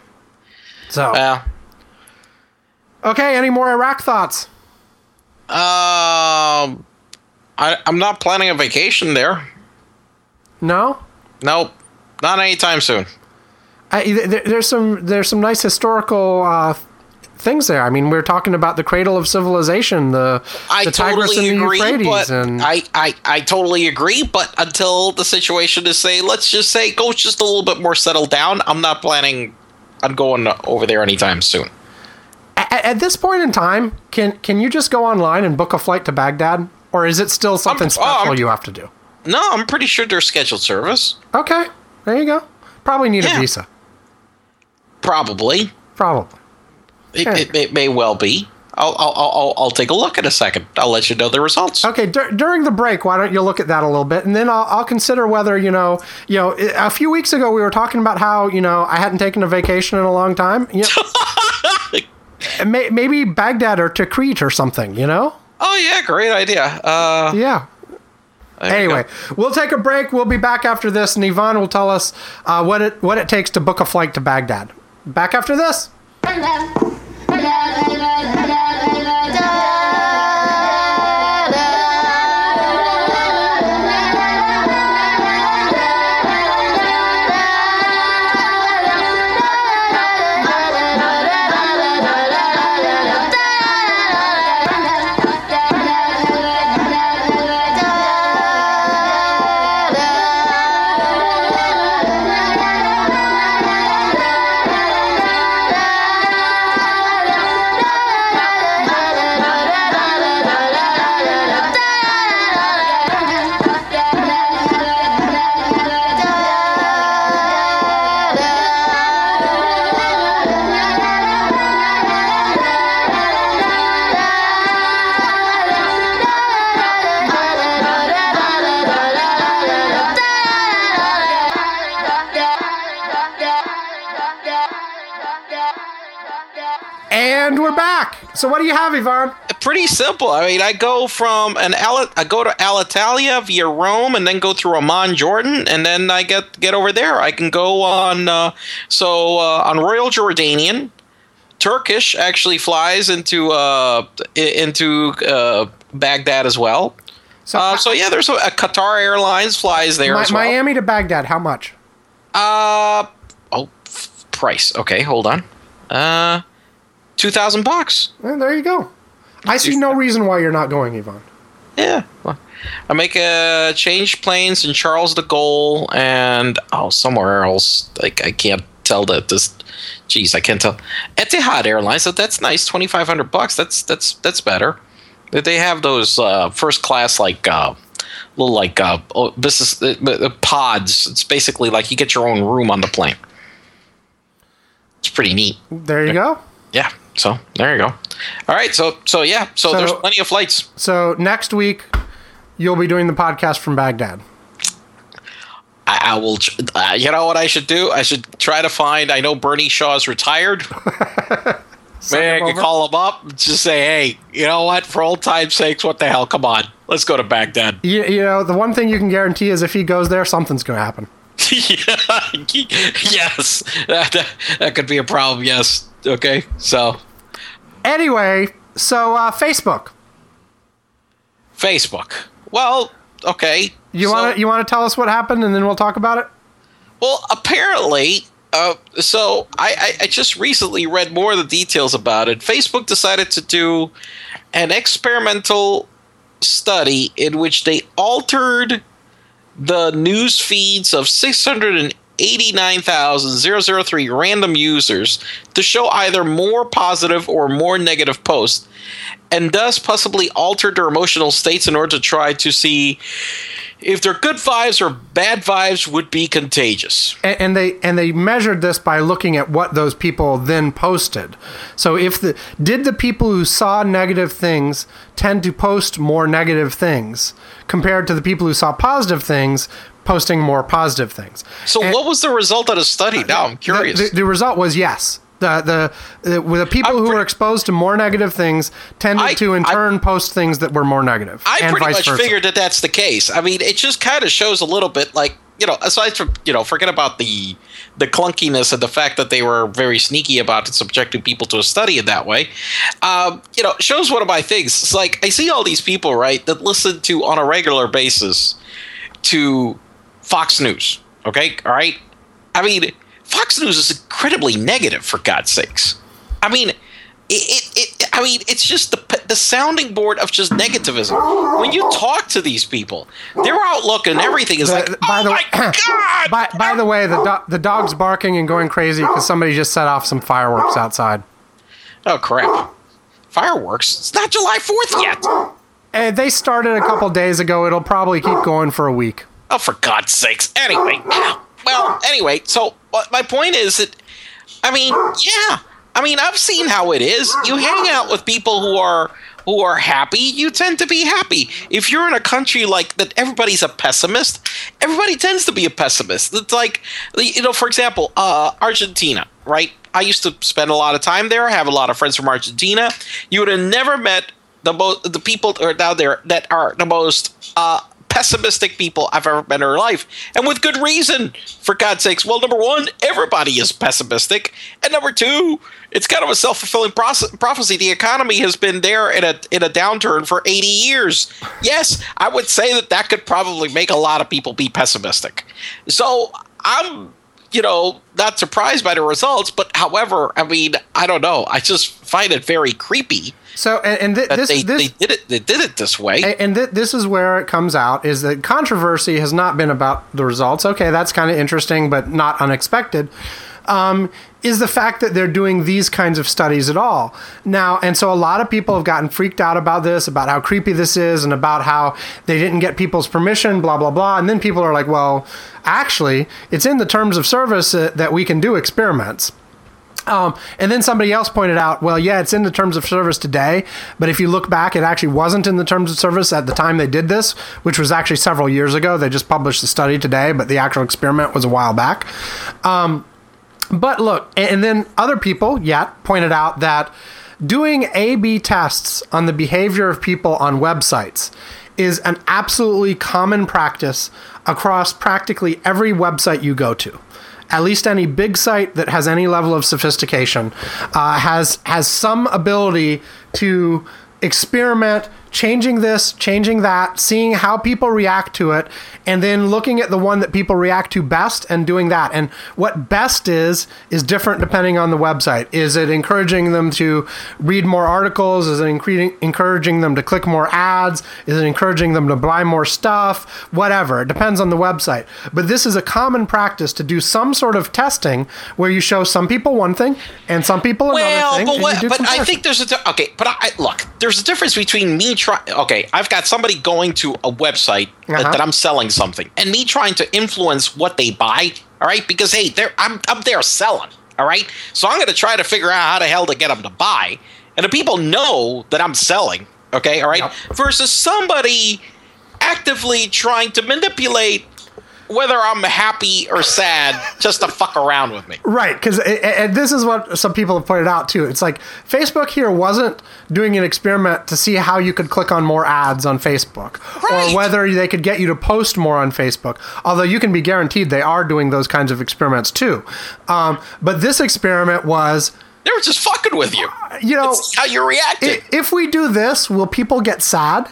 So, okay, any more Iraq thoughts? I'm not planning a vacation there. No? Nope, not anytime soon. There's some nice historical things there. I mean, we're talking about the cradle of civilization, the Tigris and the Euphrates. And I totally agree, but until the situation is, let's just say, goes just a little bit more settled down, I'm not planning on going over there anytime soon. At this point in time, can you just go online and book a flight to Baghdad? Or is it still something special you have to do? No, I'm pretty sure there's scheduled service. Okay, there you go. Probably need a visa. Probably. It may well be. I'll take a look in a second. I'll let you know the results. Okay, during the break, why don't you look at that a little bit, and then I'll consider whether a few weeks ago we were talking about how I hadn't taken a vacation in a long time. Maybe Baghdad or Tikrit or something. Oh yeah, great idea. Yeah. Anyway, we'll take a break. We'll be back after this, and Yvonne will tell us what it takes to book a flight to Baghdad. Back after this. And we're back. So what do you have, Yvonne? Pretty simple. I mean, I go from I go to Alitalia via Rome, and then go through Amman, Jordan, and then I get over there. I can go on on Royal Jordanian. Turkish actually flies into Baghdad as well. So yeah, there's a Qatar Airlines flies there as well. Miami to Baghdad, how much? Price. Okay, hold on. $2,000. Well, there you go. I see no reason why you're not going, Yvonne. Yeah. Well, I make change planes in Charles de Gaulle and somewhere else. Like I can't tell that this. Geez, I can't tell. Etihad Airlines. So that's nice. $2,500. That's better. They have those first class little business pods. It's basically like you get your own room on the plane. It's pretty neat. There you go. Yeah. So there you go. All right. So there's plenty of flights. So next week you'll be doing the podcast from Baghdad. I will. You know what I should do? I should try to find. I know Bernie Shaw's retired. Maybe I can call him up and just say, hey, you know what? For old time's sakes, what the hell? Come on. Let's go to Baghdad. You know, the one thing you can guarantee is if he goes there, something's going to happen. Yes. That could be a problem. Yes. Okay. So. Anyway, Facebook. Well, okay. You want to tell us what happened, and then we'll talk about it? Well, apparently, so I just recently read more of the details about it. Facebook decided to do an experimental study in which they altered the news feeds of 689,003 random users to show either more positive or more negative posts, and thus possibly altered their emotional states in order to try to see if their good vibes or bad vibes would be contagious. And they measured this by looking at what those people then posted. So did the people who saw negative things tend to post more negative things compared to the people who saw positive things posting more positive things? So what was the result of the study? Now I'm curious. The result was yes. The people who were exposed to more negative things tended to in turn post things that were more negative. I pretty much figured that that's the case. I mean, it just kind of shows a little bit like, aside from, forget about the clunkiness and the fact that they were very sneaky about subjecting people to a study in that way, shows one of my things. It's like, I see all these people, right, that listen to on a regular basis to Fox News. Okay. All right. I mean, Fox News is incredibly negative, for God's sakes. I mean, it's just the sounding board of just negativism. When you talk to these people, their outlook and everything is God! By the way, the dog's barking and going crazy because somebody just set off some fireworks outside. Oh, crap. Fireworks? It's not July 4th yet. They started a couple days ago. It'll probably keep going for a week. Oh, for God's sakes. Anyway, so my point is that, I mean, yeah. I mean, I've seen how it is. You hang out with people who are happy, you tend to be happy. If you're in a country like that, everybody's a pessimist. Everybody tends to be a pessimist. It's like, for example, Argentina, right? I used to spend a lot of time there. I have a lot of friends from Argentina. You would have never met the people down there that are the most pessimistic people I've ever met in her life, and with good reason, for God's sakes. Well, number one, everybody is pessimistic, and number two, it's kind of a self-fulfilling prophecy. The economy has been there in a downturn for 80 years. Yes, I would say that could probably make a lot of people be pessimistic. So I'm, not surprised by the results, but however, I mean, I don't know. I just find it very creepy. So, they did it this way. And this is where it comes out, is that controversy has not been about the results. Okay, that's kind of interesting, but not unexpected. Is the fact that they're doing these kinds of studies at all. Now, and so a lot of people have gotten freaked out about this, about how creepy this is, and about how they didn't get people's permission, blah, blah, blah. And then people are like, well, actually, it's in the terms of service that we can do experiments. And then somebody else pointed out, well, yeah, it's in the terms of service today, but if you look back, it actually wasn't in the terms of service at the time they did this, which was actually several years ago. They just published the study today, but the actual experiment was a while back. But look, and then other people, pointed out that doing A/B tests on the behavior of people on websites is an absolutely common practice across practically every website you go to. At least any big site that has any level of sophistication has some ability to experiment, changing this, changing that, seeing how people react to it, and then looking at the one that people react to best and doing that. And what best is different depending on the website. Is it encouraging them to read more articles? Is it encouraging them to click more ads? Is it encouraging them to buy more stuff? Whatever. It depends on the website. But this is a common practice to do some sort of testing where you show some people one thing and some people another thing. But I think there's look, there's a difference between me I've got somebody going to a website that I'm selling something, and me trying to influence what they buy. All right, because hey, I'm there selling. All right, so I'm going to try to figure out how the hell to get them to buy, and the people know that I'm selling. Okay, all right, versus somebody actively trying to manipulate whether I'm happy or sad just to fuck around with me. Right, because and this is what some people have pointed out too. It's like Facebook here wasn't doing an experiment to see how you could click on more ads on Facebook, or whether they could get you to post more on Facebook. Although you can be guaranteed they are doing those kinds of experiments too. But this experiment was... They were just fucking with you. It's how you reacted. If we do this, will people get sad?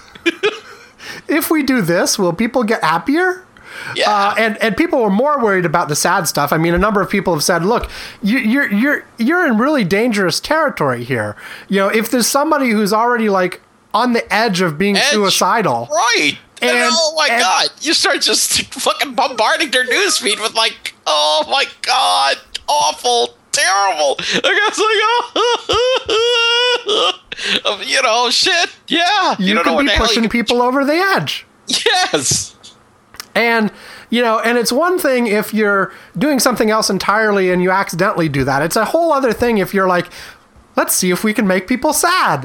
If we do this, will people get happier? Yeah. And people were more worried about the sad stuff. I mean, a number of people have said, "Look, you're in really dangerous territory here. If there's somebody who's already like on the edge of being suicidal, right? And oh my god, you start just fucking bombarding their newsfeed with like, oh my god, awful, terrible. I guess like, shit. Yeah, you could be pushing people over the edge. Yes." And, and it's one thing if you're doing something else entirely and you accidentally do that. It's a whole other thing if you're like, let's see if we can make people sad.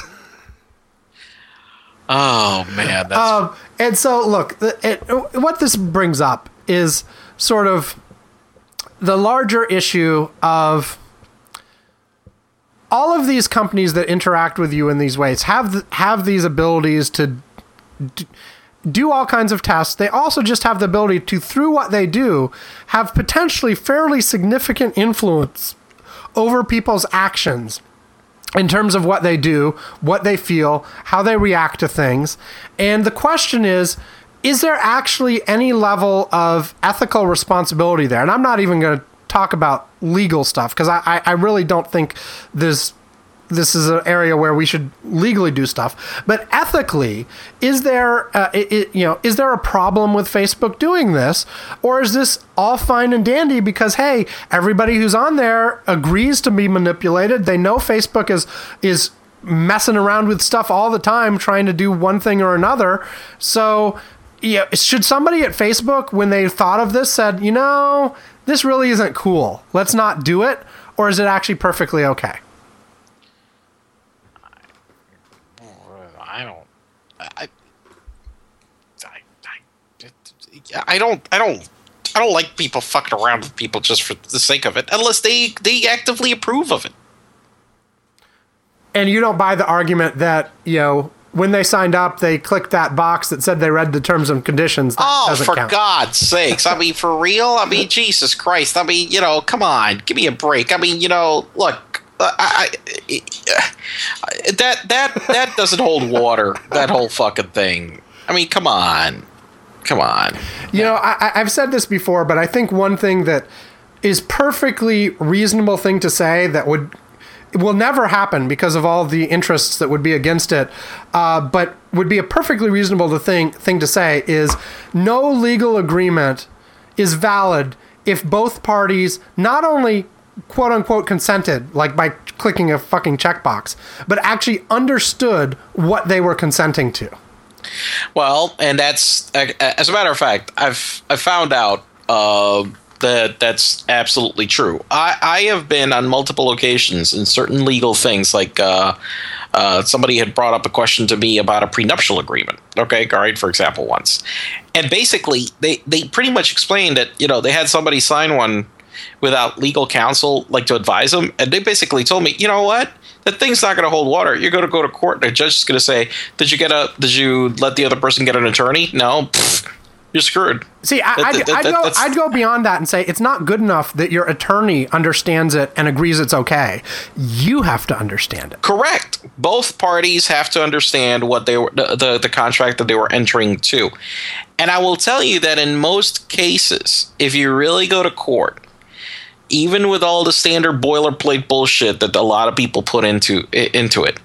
Oh, man. And so, look, what this brings up is sort of the larger issue of all of these companies that interact with you in these ways have these abilities to do all kinds of tests. They also just have the ability to, through what they do, have potentially fairly significant influence over people's actions in terms of what they do, what they feel, how they react to things. And the question is there actually any level of ethical responsibility there? And I'm not even going to talk about legal stuff, because I really don't think this is an area where we should legally do stuff. But ethically, is there a problem with Facebook doing this? Or is this all fine and dandy because, hey, everybody who's on there agrees to be manipulated. They know Facebook is messing around with stuff all the time, trying to do one thing or another. So, should somebody at Facebook, when they thought of this, said, this really isn't cool, let's not do it? Or is it actually perfectly okay? I don't like people fucking around with people just for the sake of it, unless they actively approve of it. And you don't buy the argument that, when they signed up, they clicked that box that said they read the terms and conditions. That doesn't for count. God's sakes. I mean, for real? I mean, Jesus Christ. I mean, come on. Give me a break. I mean, look, that doesn't hold water, that whole fucking thing. I mean, come on. I've said this before, but I think one thing that is perfectly reasonable thing to say that will never happen because of all the interests that would be against it, but would be a perfectly reasonable thing to say is no legal agreement is valid if both parties not only quote unquote consented, like by clicking a fucking checkbox, but actually understood what they were consenting to. Well, and that's, as a matter of fact, I've found out that's absolutely true. I have been on multiple occasions in certain legal things, like somebody had brought up a question to me about a prenuptial agreement. Okay, all right, for example, once. And basically, they pretty much explained that, they had somebody sign one without legal counsel, like to advise them. And they basically told me, you know what? That thing's not going to hold water. You're going to go to court, and the judge is going to say, did you let the other person get an attorney? No. Pfft. You're screwed. See, I'd go beyond that and say it's not good enough that your attorney understands it and agrees it's okay. You have to understand it. Correct. Both parties have to understand what they were the contract that they were entering to. And I will tell you that in most cases, if you really go to court, even with all the standard boilerplate bullshit that a lot of people put into it,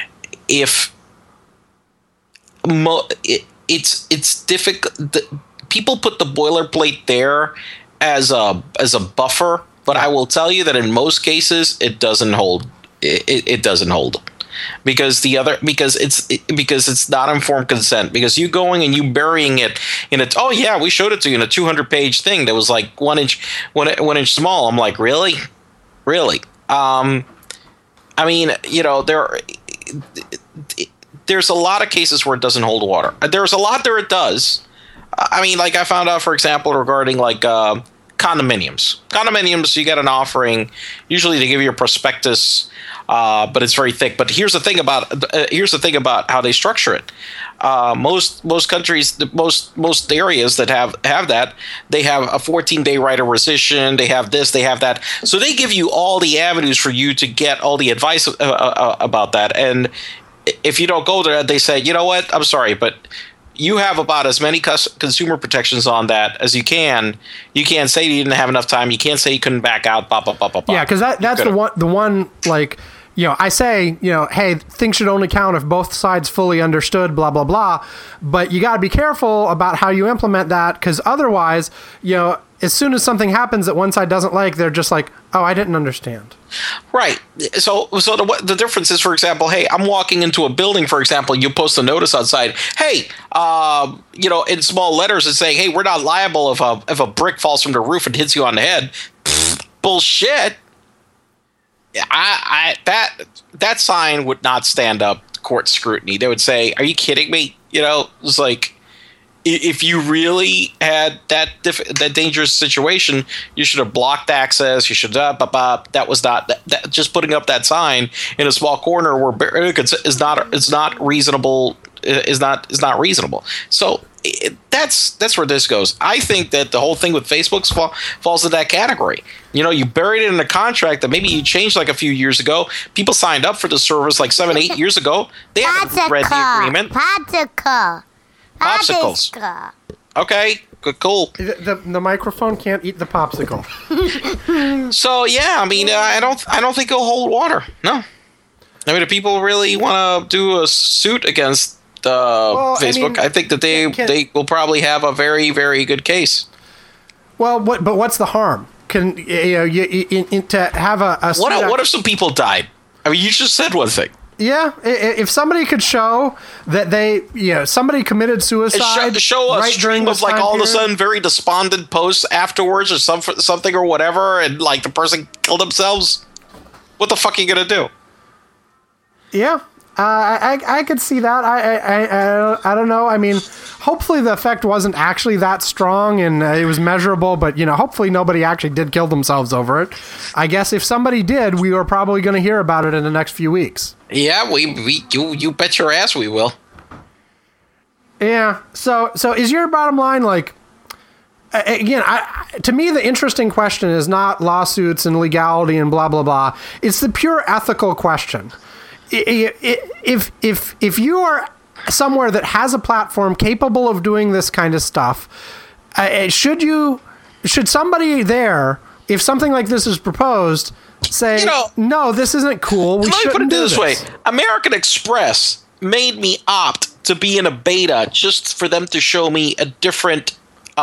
it's difficult. People put the boilerplate there as a buffer, but I will tell you that in most cases it doesn't hold. It doesn't hold because it's not informed consent, because you going and you burying it in it. Oh yeah, we showed it to you in a 200-page thing that was like 1 inch small. I'm like, really. I mean, there's a lot of cases where it doesn't hold water. There's a lot there it does. I mean, like I found out, for example, regarding like condominiums. Condominiums, you get an offering. Usually they give you a prospectus, but it's very thick. But here's the thing about how they structure it. Most countries, most areas that have that, they have a 14-day right of rescission. They have this, they have that. So they give you all the avenues for you to get all the advice about that. And if you don't go there, they say, you know what? I'm sorry, but you have about as many consumer protections on that as you can. You can't say you didn't have enough time. You can't say you couldn't back out. Blah, blah, blah, blah, blah. Yeah, because that's the one like, I say, hey, things should only count if both sides fully understood, blah, blah, blah. But you got to be careful about how you implement that, because otherwise, as soon as something happens that one side doesn't like, they're just like, oh, I didn't understand. Right. So the difference is, for example, hey, I'm walking into a building, for example, you post a notice outside, hey, in small letters it's saying, hey, we're not liable if a brick falls from the roof and hits you on the head. Pfft, bullshit. That sign would not stand up to court scrutiny. They would say, are you kidding me? It's like, if you really had that dangerous situation, you should have blocked access. You should that was not that, just putting up that sign in a small corner where is not reasonable. Is not reasonable. So that's where this goes. I think that the whole thing with Facebook falls into that category. You buried it in a contract that maybe you changed like a few years ago. People signed up for the service like 7-8 years ago. They haven't read the agreement. Popsicles. Okay, good, cool. The microphone can't eat the popsicle. So yeah, I mean, I don't think it'll hold water. No, I mean, if people really want to do a suit against Facebook, I think that they will probably have a very, very good case. Well, but what's the harm? Can to have a what if some people died? I mean, you just said one thing. Yeah, if somebody could show that somebody committed suicide, show a stream of like all of a sudden very despondent posts afterwards or something or whatever, and like the person killed themselves, what the fuck are you gonna do? Yeah, I could see that. I don't know. I mean, hopefully the effect wasn't actually that strong and it was measurable, but hopefully nobody actually did kill themselves over it. I guess if somebody did, we are probably going to hear about it in the next few weeks. Yeah, you bet your ass we will. Yeah. So is your bottom line like? Again, to me, the interesting question is not lawsuits and legality and blah blah blah. It's the pure ethical question. If you are somewhere that has a platform capable of doing this kind of stuff, should somebody there, if something like this is proposed, say, no, this isn't cool. We let me put it do this way: American Express made me opt to be in a beta just for them to show me a different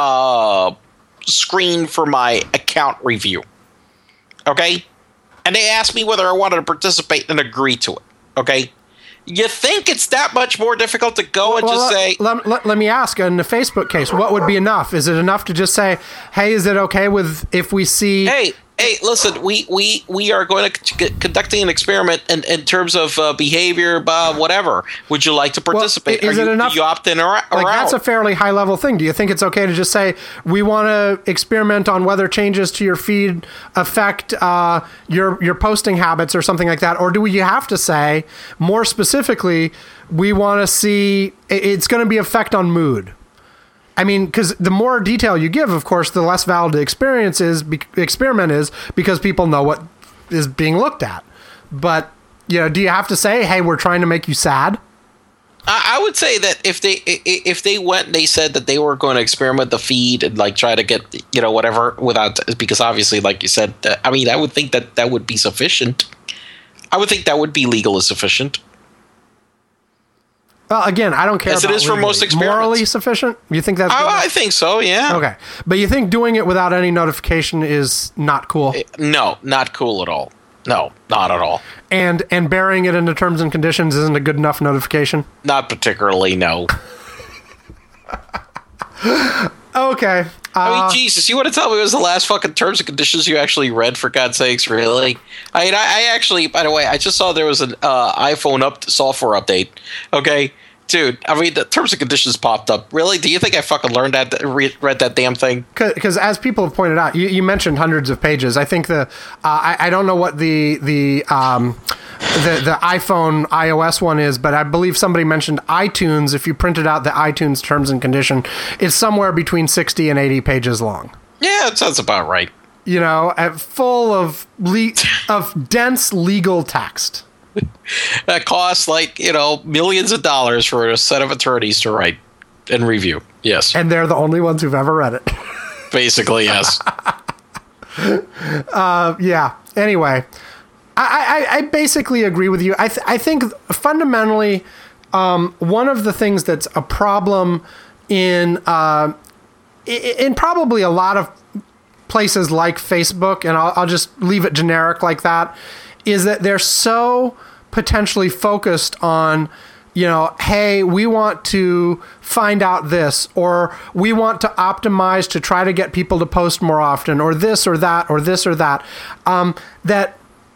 screen for my account review. Okay, and they asked me whether I wanted to participate and agree to it. Okay, you think it's that much more difficult to go and just say? Let me ask. In the Facebook case, what would be enough? Is it enough to just say, "Hey, is it okay with if we see?" Hey, listen, we are going to conducting an experiment in terms of behavior, whatever. Would you like to participate? Is it enough? Do you opt in or out? That's a fairly high level thing. Do you think it's okay to just say we want to experiment on whether changes to your feed affect your posting habits or something like that, or do you have to say more specifically we want to see it's going to be effect on mood? I mean, because the more detail you give, of course, the less valid the experiment is because people know what is being looked at. But, do you have to say, hey, we're trying to make you sad? I would say that if they went and they said that they were going to experiment the feed and like try to get, whatever without, because obviously, like you said, I mean, I would think that would be sufficient. I would think that would be legally sufficient. Well, again, I don't care. As it is for most experiments. Morally sufficient? You think that's? I think so. Yeah. Okay, but you think doing it without any notification is not cool? No, not cool at all. No, not at all. And burying it into terms and conditions isn't a good enough notification? Not particularly. No. Okay. I mean, Jesus, you want to tell me it was the last fucking terms and conditions you actually read, for God's sakes, really? I mean, I actually, by the way, I just saw there was an iPhone software update. Okay? Dude, I mean, the terms and conditions popped up. Really? Do you think I fucking learned that, read that damn thing? Because as people have pointed out, you mentioned hundreds of pages. I think I don't know what the iPhone iOS one is, but I believe somebody mentioned iTunes. If you printed out the iTunes terms and condition, it's somewhere between 60 and 80 pages long. Yeah, that sounds about right. Full of dense legal text. That costs millions of dollars for a set of attorneys to write and review. Yes. And they're the only ones who've ever read it. Basically, yes. Yeah. Anyway, I basically agree with you. I think fundamentally, one of the things that's a problem in probably a lot of places like Facebook, and I'll just leave it generic like that, is that they're so potentially focused on, hey, we want to find out this, or we want to optimize to try to get people to post more often, or this or that, or this or that, that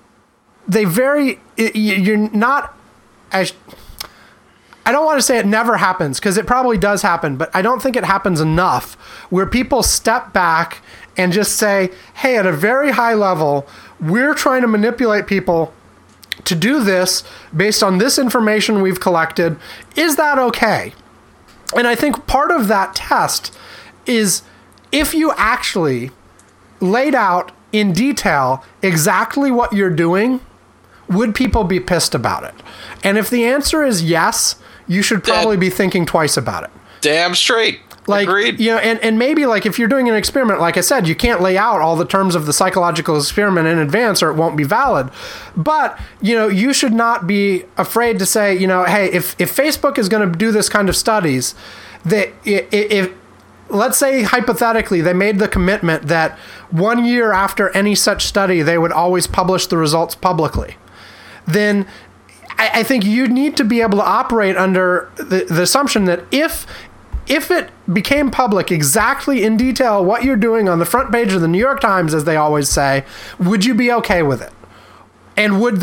you're not as... I don't want to say it never happens, because it probably does happen, but I don't think it happens enough where people step back and just say, hey, at a very high level, we're trying to manipulate people to do this based on this information we've collected. Is that okay? And I think part of that test is if you actually laid out in detail exactly what you're doing, would people be pissed about it? And if the answer is yes, you should probably be thinking twice about it. Damn straight. Agreed. And maybe if you're doing an experiment, like I said, you can't lay out all the terms of the psychological experiment in advance or it won't be valid. But, you should not be afraid to say, hey, if Facebook is going to do this kind of studies, that if let's say hypothetically they made the commitment that 1 year after any such study, they would always publish the results publicly, then I think you need to be able to operate under the assumption that if it became public exactly in detail what you're doing on the front page of the New York Times, as they always say, would you be okay with it? And would the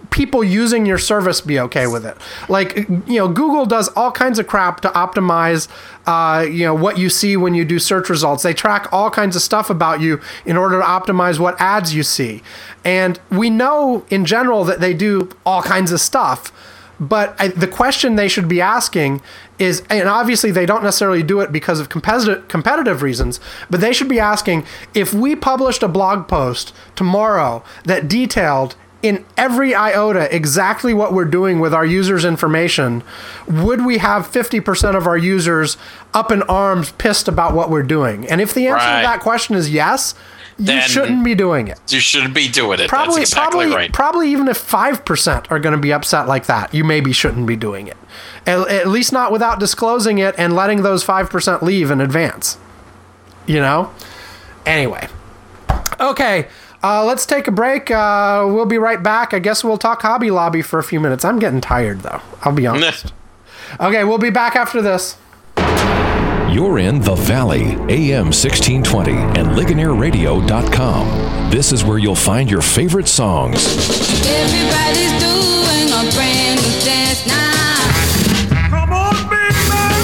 people using your service be okay with it? Like, Google does all kinds of crap to optimize, what you see when you do search results. They track all kinds of stuff about you in order to optimize what ads you see. And we know in general that they do all kinds of stuff. But the question they should be asking is, and obviously they don't necessarily do it because of competitive reasons, but they should be asking, if we published a blog post tomorrow that detailed in every iota exactly what we're doing with our users' information, would we have 50% of our users up in arms pissed about what we're doing? And if the answer to that question is yes, you shouldn't be doing it. You shouldn't be doing it. That's exactly right. Probably even if 5% are going to be upset like that, you maybe shouldn't be doing it. At least not without disclosing it and letting those 5% leave in advance. Anyway. Okay, let's take a break. We'll be right back. I guess we'll talk Hobby Lobby for a few minutes. I'm getting tired, though. I'll be honest. Okay, we'll be back after this. You're in The Valley, AM 1620 and LigonnaireRadio.com. This is where you'll find your favorite songs. Everybody's doing a brand new dance now. Come on, baby,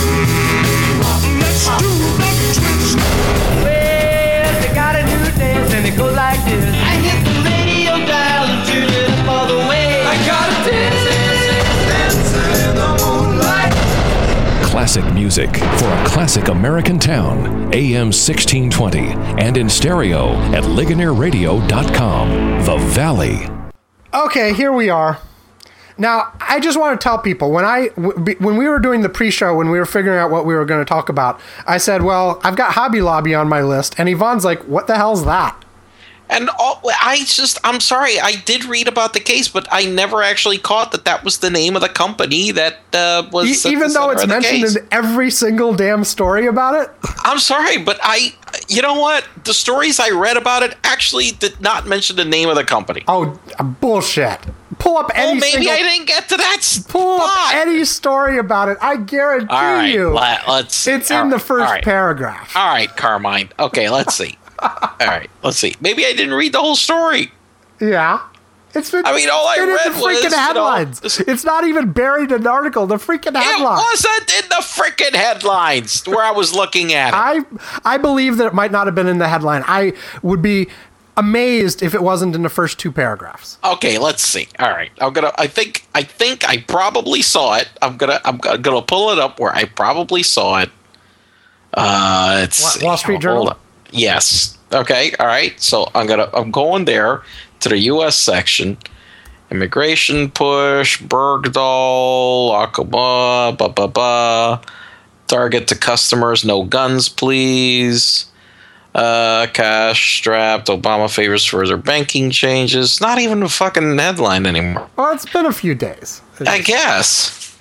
let's do the twist. Well, they got a new dance and it goes like this. I hit the radio dial and tune it up all the way. I got a dance in the moonlight. Classic music for a classic American town. AM 1620 and in stereo at LigonaireRadio.com. The Valley. Okay, here we are. Now, I just want to tell people, when we were doing the pre-show, when we were figuring out what we were going to talk about, I said, well, I've got Hobby Lobby on my list. And Yvonne's like, what the hell's that? And I'm sorry, I did read about the case, but I never actually caught that was the name of the company that was. Even though it's mentioned in every single damn story about it? I'm sorry, but you know what? The stories I read about it actually did not mention the name of the company. Oh, bullshit. Pull up any maybe I didn't get to that Pull up any story about it. I guarantee you. Let's see. It's in the first paragraph. All right, Carmine. Okay, let's see. All right, let's see. Maybe I didn't read the whole story. Yeah. It's been, all I read in the freaking headlines. It's not even buried in the article. The freaking headlines. It wasn't in the freaking headlines where I was looking at it. I believe that it might not have been in the headline. I would be amazed if it wasn't in the first two paragraphs. Okay, let's see. All right, I think I probably saw it. I'm gonna pull it up where I probably saw it. It's Wall Street Journal. Yes. Okay. All right. So I'm going there to the U.S. section. Immigration push, Bergdahl, Akaba, target to customers, no guns, please. Cash strapped, Obama favors further banking changes. Not even a fucking headline anymore. Well, it's been a few days. I guess.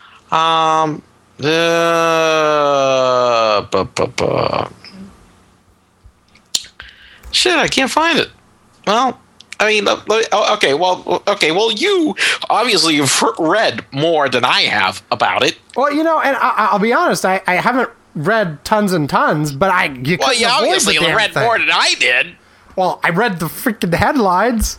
Shit, I can't find it. Well, I mean, okay. Well, you obviously have read more than I have about it. Well, and I'll be honest, I haven't read tons and tons, but you obviously read more than I did. Well, I read the freaking headlines.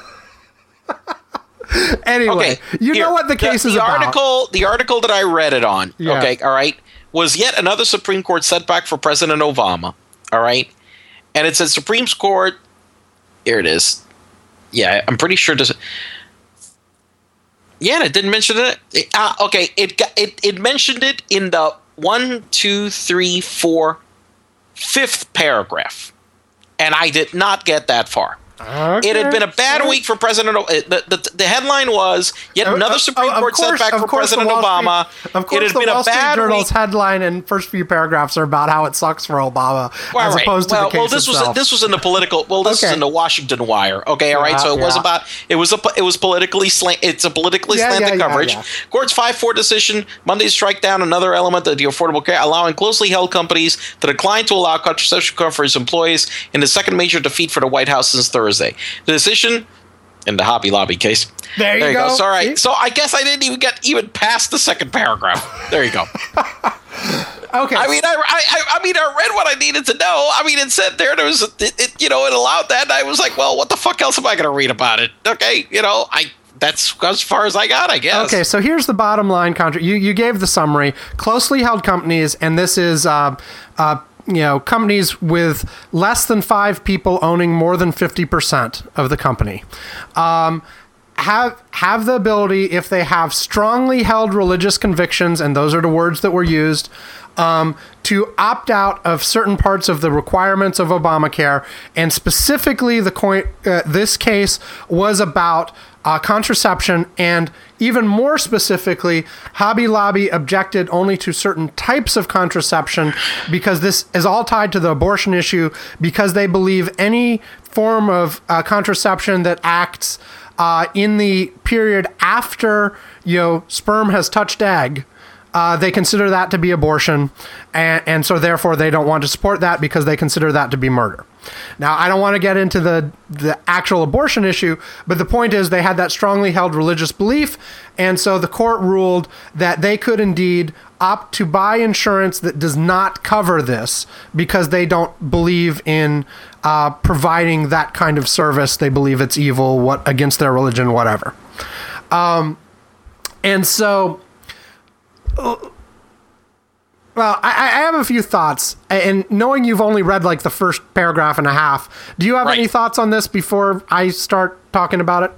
Anyway, know what the case is about. The article that I read it on, okay, all right, was yet another Supreme Court setback for President Obama, all right? And it says Supreme Court, here it is. Yeah, I'm pretty sure this. Yeah, it didn't mention it. Okay, it mentioned it in the 5th paragraph, and I did not get that far. Okay. It had been a bad week for President Obama. The headline was yet another Supreme Court setback for President Obama. Of course, the Wall Street Journal's headline and first few paragraphs are about how it sucks for Obama, as opposed to the case itself. This was in the political. Well, this is in the Washington Wire. Okay, all right. So it was about. It was politically slant. It's a politically slanted coverage. Yeah. Court's 5-4 decision Monday strike down another element of the Affordable Care, allowing closely held companies to decline to allow contraception cover for its employees in the second major defeat for the White House since Thursday. The decision in the Hobby Lobby case. There you go. All right. So I guess I didn't even get past the second paragraph. There you go. Okay. I mean, I read what I needed to know. I mean, it said it allowed that. And I was like, well, what the fuck else am I going to read about it? Okay. that's as far as I got, I guess. Okay, so here's the bottom line. You gave the summary. Closely held companies, and this is companies with less than 5 people owning more than 50% of the company. Have the ability, if they have strongly held religious convictions, and those are the words that were used, to opt out of certain parts of the requirements of Obamacare, and specifically this case was about contraception, and even more specifically, Hobby Lobby objected only to certain types of contraception because this is all tied to the abortion issue, because they believe any form of contraception that acts in the period after sperm has touched egg, they consider that to be abortion, and so therefore they don't want to support that because they consider that to be murder. Now, I don't want to get into the actual abortion issue, but the point is they had that strongly held religious belief, and so the court ruled that they could indeed opt to buy insurance that does not cover this because they don't believe in providing that kind of service. They believe it's evil, against their religion, whatever. And so... Well, I have a few thoughts, and knowing you've only read like the first paragraph and a half, do you have any thoughts on this before I start talking about it?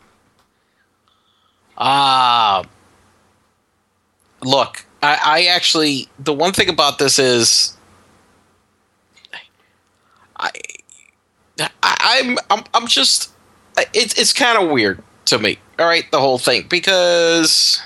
Look, I actually, the one thing about this is, I'm just, it's kind of weird to me. All right, the whole thing, because.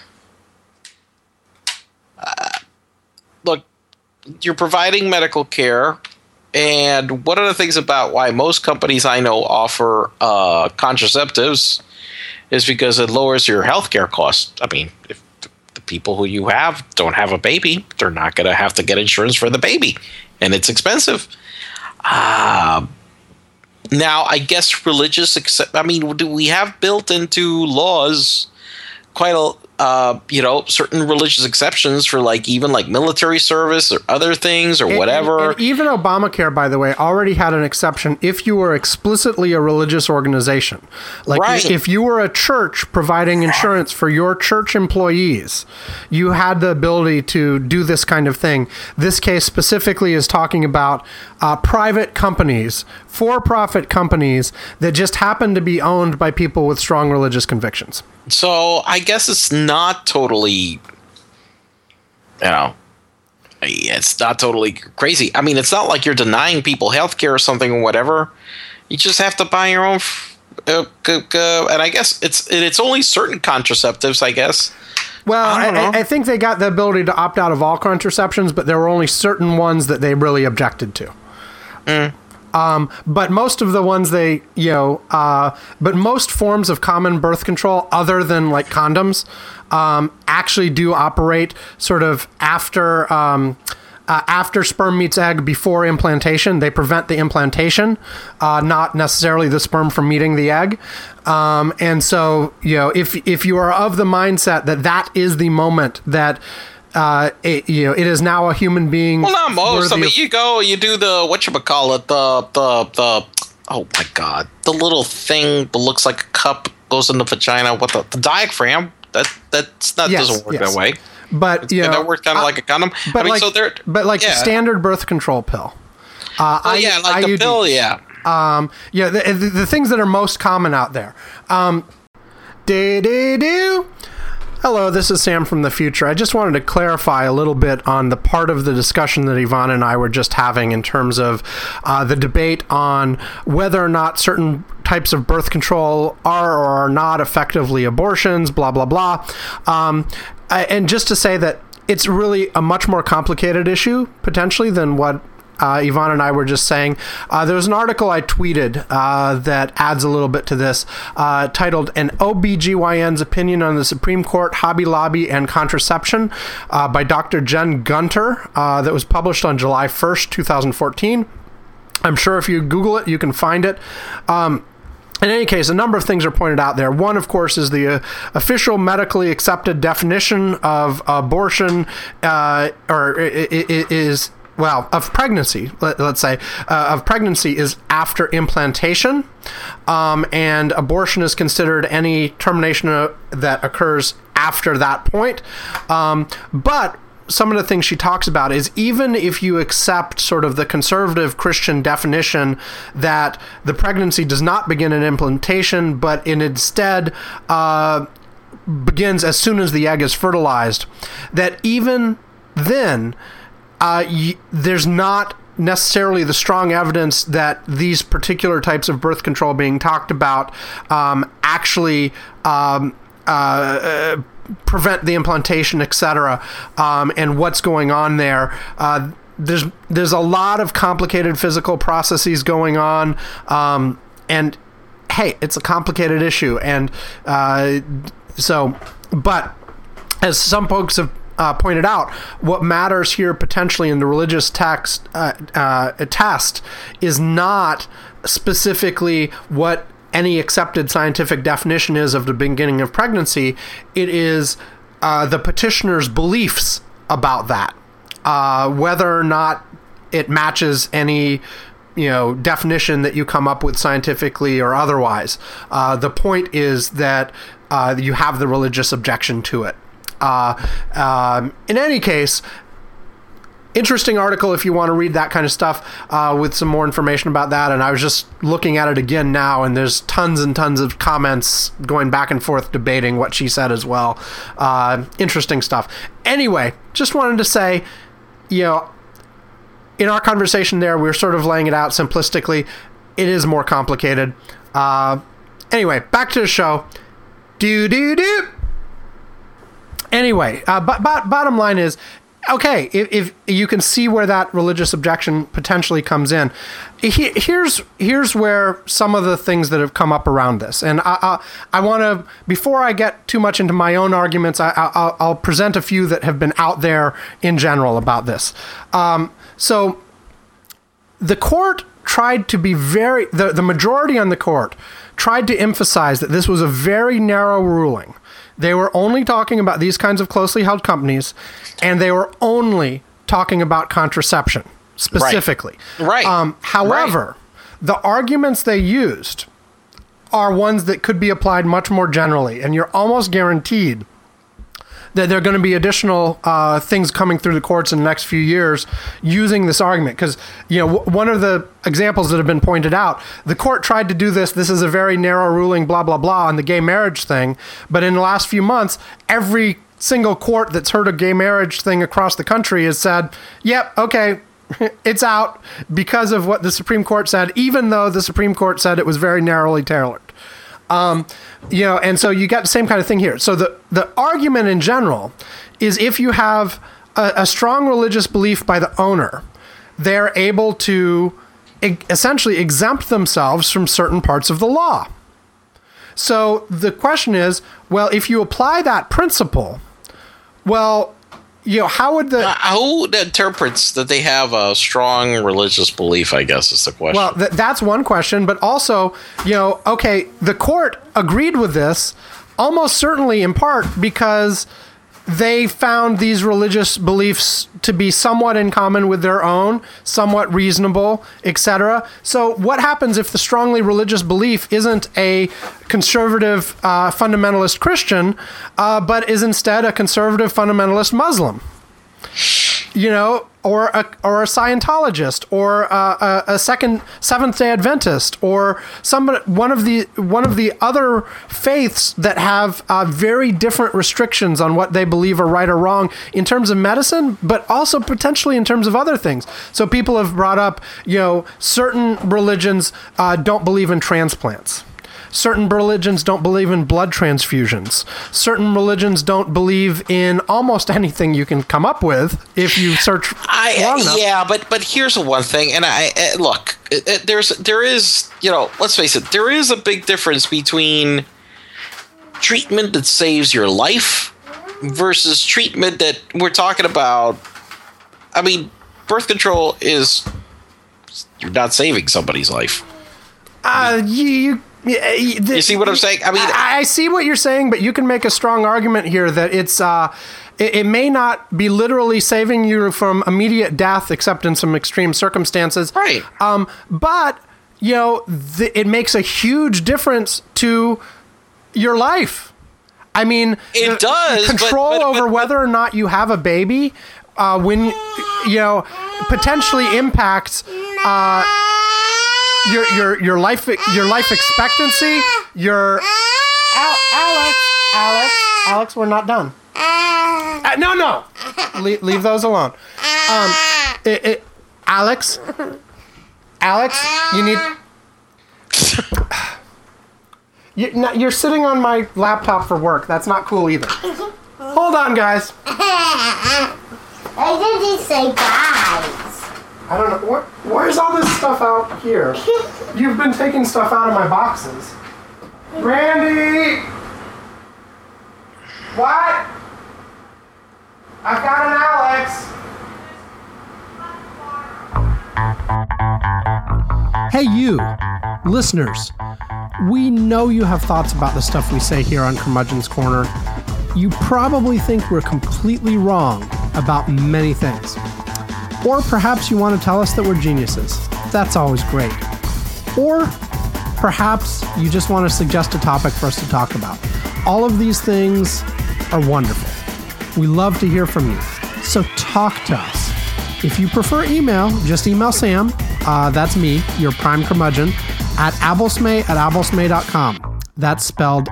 Look, you're providing medical care, and one of the things about why most companies I know offer contraceptives is because it lowers your healthcare costs. I mean, if the people who you have don't have a baby, they're not going to have to get insurance for the baby, and it's expensive. Now, I guess do we have built into laws quite a certain religious exceptions for even military service or other things or whatever. And even Obamacare, by the way, already had an exception if you were explicitly a religious organization. If you were a church providing insurance for your church employees, you had the ability to do this kind of thing. This case specifically is talking about private companies, for-profit companies that just happen to be owned by people with strong religious convictions. So I guess it's not totally, it's not totally crazy. I mean, it's not like you're denying people healthcare or something or whatever. You just have to buy your own, and I guess it's only certain contraceptives, I guess. Well, I think they got the ability to opt out of all contraceptions, but there were only certain ones that they really objected to. But most of the ones but most forms of common birth control, other than like condoms, actually do operate sort of after sperm meets egg, before implantation. They prevent the implantation, not necessarily the sperm from meeting the egg. And so, if you are of the mindset that is the moment that it is now a human being. Well, not most. I mean, you do the whatchamacallit, the oh my god, the little thing that looks like a cup goes in the vagina. What the diaphragm? Doesn't work that way. But that works kind of like a condom. But standard birth control pill. The pill. Yeah. The things that are most common out there. Hello, this is Sam from the future. I just wanted to clarify a little bit on the part of the discussion that Yvonne and I were just having in terms of the debate on whether or not certain types of birth control are or are not effectively abortions, blah, blah, blah. And just to say that it's really a much more complicated issue, potentially, than what Yvonne and I were just saying. There's an article I tweeted that adds a little bit to this, titled "An OBGYN's Opinion on the Supreme Court, Hobby Lobby, and Contraception" by Dr. Jen Gunter, that was published on July 1st, 2014. I'm sure if you Google it, you can find it. In any case, a number of things are pointed out there. One, of course, is the official medically accepted definition of abortion, of pregnancy, let's say, of pregnancy is after implantation, and abortion is considered any termination that occurs after that point. But some of the things she talks about is even if you accept sort of the conservative Christian definition that the pregnancy does not begin in implantation, but it instead begins as soon as the egg is fertilized, that even then there's not necessarily the strong evidence that these particular types of birth control being talked about actually prevent the implantation, etc., and what's going on there. There's a lot of complicated physical processes going on, and hey, it's a complicated issue, and but as some folks have pointed out, what matters here potentially in the religious test is not specifically what any accepted scientific definition is of the beginning of pregnancy. It is the petitioner's beliefs about that, whether or not it matches any definition that you come up with scientifically or otherwise. The point is that you have the religious objection to it. In any case, interesting article if you want to read that kind of stuff with some more information about that. And I was just looking at it again now, and there's tons and tons of comments going back and forth debating what she said as well. Interesting stuff. Anyway, just wanted to say, in our conversation there, we were sort of laying it out simplistically. It is more complicated. Anyway, back to the show. Anyway, bottom line is, okay, if you can see where that religious objection potentially comes in, here's where some of the things that have come up around this. And I want to, before I get too much into my own arguments, I'll present a few that have been out there in general about this. So the court tried to be the majority on the court tried to emphasize that this was a very narrow ruling. They were only talking about these kinds of closely held companies, and they were only talking about contraception specifically. Right. However, the arguments they used are ones that could be applied much more generally, and you're almost guaranteed that there are going to be additional things coming through the courts in the next few years using this argument. Because, one of the examples that have been pointed out, the court tried to do this. This is a very narrow ruling, blah, blah, blah, on the gay marriage thing. But in the last few months, every single court that's heard a gay marriage thing across the country has said, yep, okay, it's out because of what the Supreme Court said, even though the Supreme Court said it was very narrowly tailored. And so you got the same kind of thing here. So the argument in general is if you have a strong religious belief by the owner, they're able to essentially exempt themselves from certain parts of the law. So the question is, well, if you apply that principle, well, how would who interprets that they have a strong religious belief, I guess is the question. Well, that's one question, but also, okay, the court agreed with this almost certainly in part because they found these religious beliefs to be somewhat in common with their own, somewhat reasonable, etc. So what happens if the strongly religious belief isn't a conservative fundamentalist Christian, but is instead a conservative fundamentalist Muslim? Or a Scientologist, or a Seventh-day Adventist, or one of the other faiths that have very different restrictions on what they believe are right or wrong in terms of medicine, but also potentially in terms of other things. So people have brought up, certain religions don't believe in transplants. Certain religions don't believe in blood transfusions. Certain religions don't believe in almost anything you can come up with if you search long enough. Yeah, but here's the one thing, and look, there is, let's face it, there is a big difference between treatment that saves your life versus treatment that we're talking about. I mean, birth control you're not saving somebody's life. You see what I'm saying? I mean, I see what you're saying, but you can make a strong argument here that it's it may not be literally saving you from immediate death, except in some extreme circumstances. Right. But it makes a huge difference to your life. I mean, it does. Control over whether or not you have a baby, when potentially impacts your life expectancy. Alex, we're not done. No. Leave those alone. Alex, you need. You're sitting on my laptop for work. That's not cool either. Hold on, guys. I didn't say guys. I don't know. Where's all this stuff out here? You've been taking stuff out of my boxes. Randy! What? I've got an Alex. Hey, you, listeners. We know you have thoughts about the stuff we say here on Curmudgeon's Corner. You probably think we're completely wrong about many things. Or perhaps you want to tell us that we're geniuses. That's always great. Or perhaps you just want to suggest a topic for us to talk about. All of these things are wonderful. We love to hear from you. So talk to us. If you prefer email, just email Sam. That's me, your prime curmudgeon, at abulsme@abulsme.com. That's spelled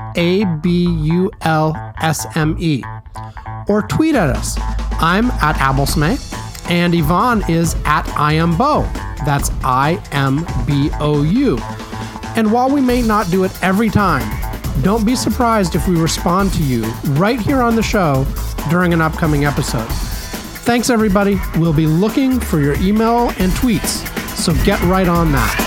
ABULSME. Or tweet at us. I'm at abulsme, and Yvonne is at IamBo. That's IMBOU. And while we may not do it every time, don't be surprised if we respond to you right here on the show during an upcoming episode. Thanks, everybody. We'll be looking for your email and tweets, so get right on that.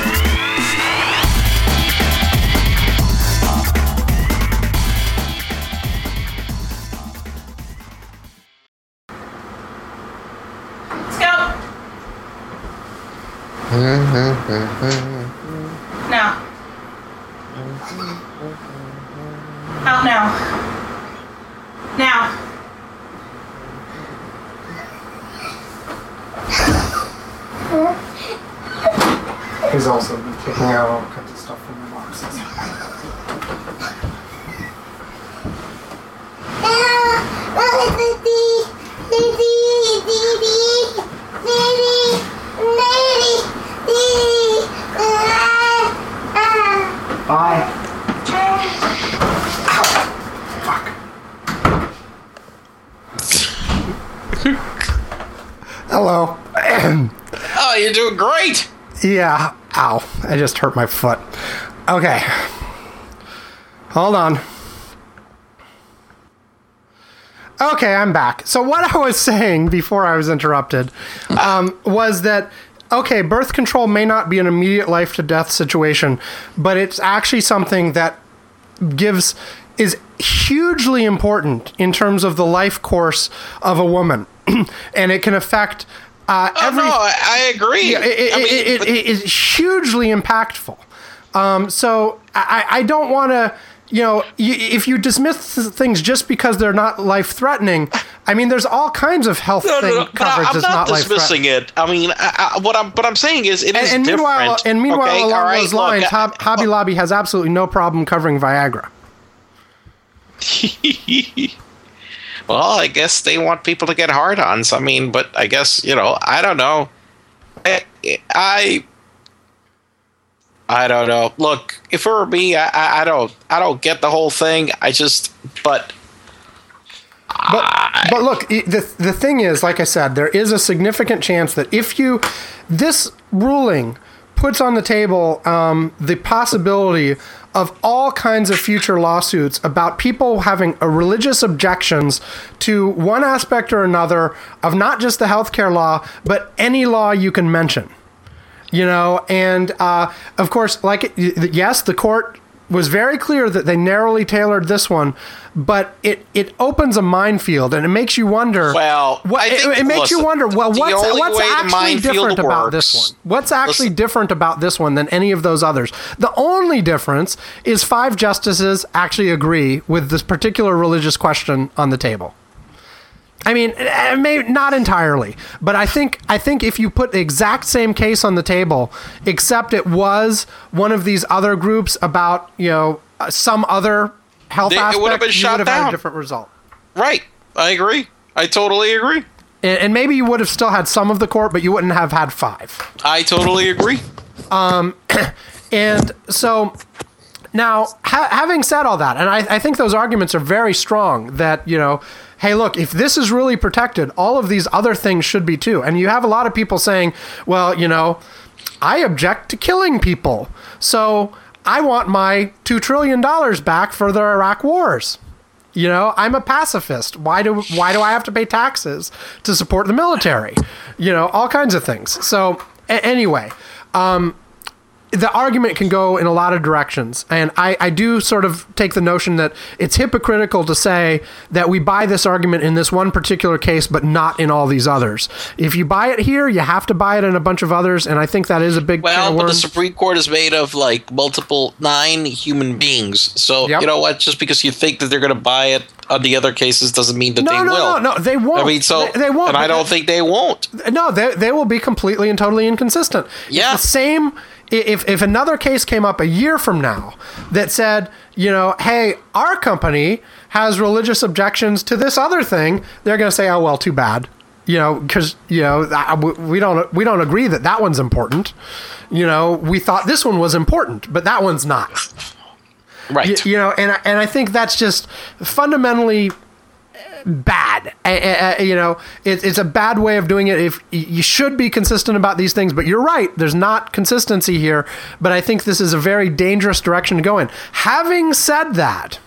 Now. Out now. Now. He's also been kicking out all kinds of stuff from the boxes. Bye. Ow. Fuck. Hello. Oh, you're doing great. Yeah. Ow. I just hurt my foot. Okay. Hold on. Okay, I'm back. So what I was saying before I was interrupted was that, okay, birth control may not be an immediate life to death situation, but it's actually something that is hugely important in terms of the life course of a woman. And it can affect I agree. It is hugely impactful. So I don't want to, if you dismiss things just because they're not life-threatening, I mean, there's all kinds of health coverage that's not dismissing it. I mean, what I'm saying is it is different. Meanwhile, okay? along those lines, Hobby Lobby has absolutely no problem covering Viagra. Well, I guess they want people to get hard-ons. I mean, but I guess, I don't know. I don't know. Look, if it were me, I don't get the whole thing. But look, the thing is, like I said, there is a significant chance that this ruling puts on the table the possibility of all kinds of future lawsuits about people having religious objections to one aspect or another of not just the healthcare law, but any law you can mention. And of course, yes, the court was very clear that they narrowly tailored this one, but it opens a minefield and it makes you wonder. Well, it makes you wonder. Well, what's actually different about this one? What's actually different about this one than any of those others? The only difference is 5 justices actually agree with this particular religious question on the table. I mean, maybe not entirely, but I think if you put the exact same case on the table, except it was one of these other groups about, some other health aspect, you would have had a different result. Right. I agree. I totally agree. And maybe you would have still had some of the court, but you wouldn't have had 5. I totally agree. And so now, having said all that, and I think those arguments are very strong that, hey, look, if this is really protected, all of these other things should be too. And you have a lot of people saying, well, I object to killing people, so I want my $2 trillion back for the Iraq wars. I'm a pacifist. Why do I have to pay taxes to support the military? All kinds of things. So anyway, the argument can go in a lot of directions. And I do sort of take the notion that it's hypocritical to say that we buy this argument in this one particular case, but not in all these others. If you buy it here, you have to buy it in a bunch of others. And I think that is a big can of but worms. The Supreme Court is made of 9 human beings. So you know what? Just because you think that they're going to buy it on the other cases doesn't mean that they will. No, they won't. I mean, they won't. And I don't think they won't. No, they will be completely and totally inconsistent. Yeah. It's the same. If another case came up a year from now that said, hey, our company has religious objections to this other thing, they're going to say, oh, well, too bad. Because, we don't agree that one's important. We thought this one was important, but that one's not. Right. And I think that's just fundamentally bad. It's a bad way of doing it. If you should be consistent about these things, but you're right, there's not consistency here. But I think this is a very dangerous direction to go in. Having said that,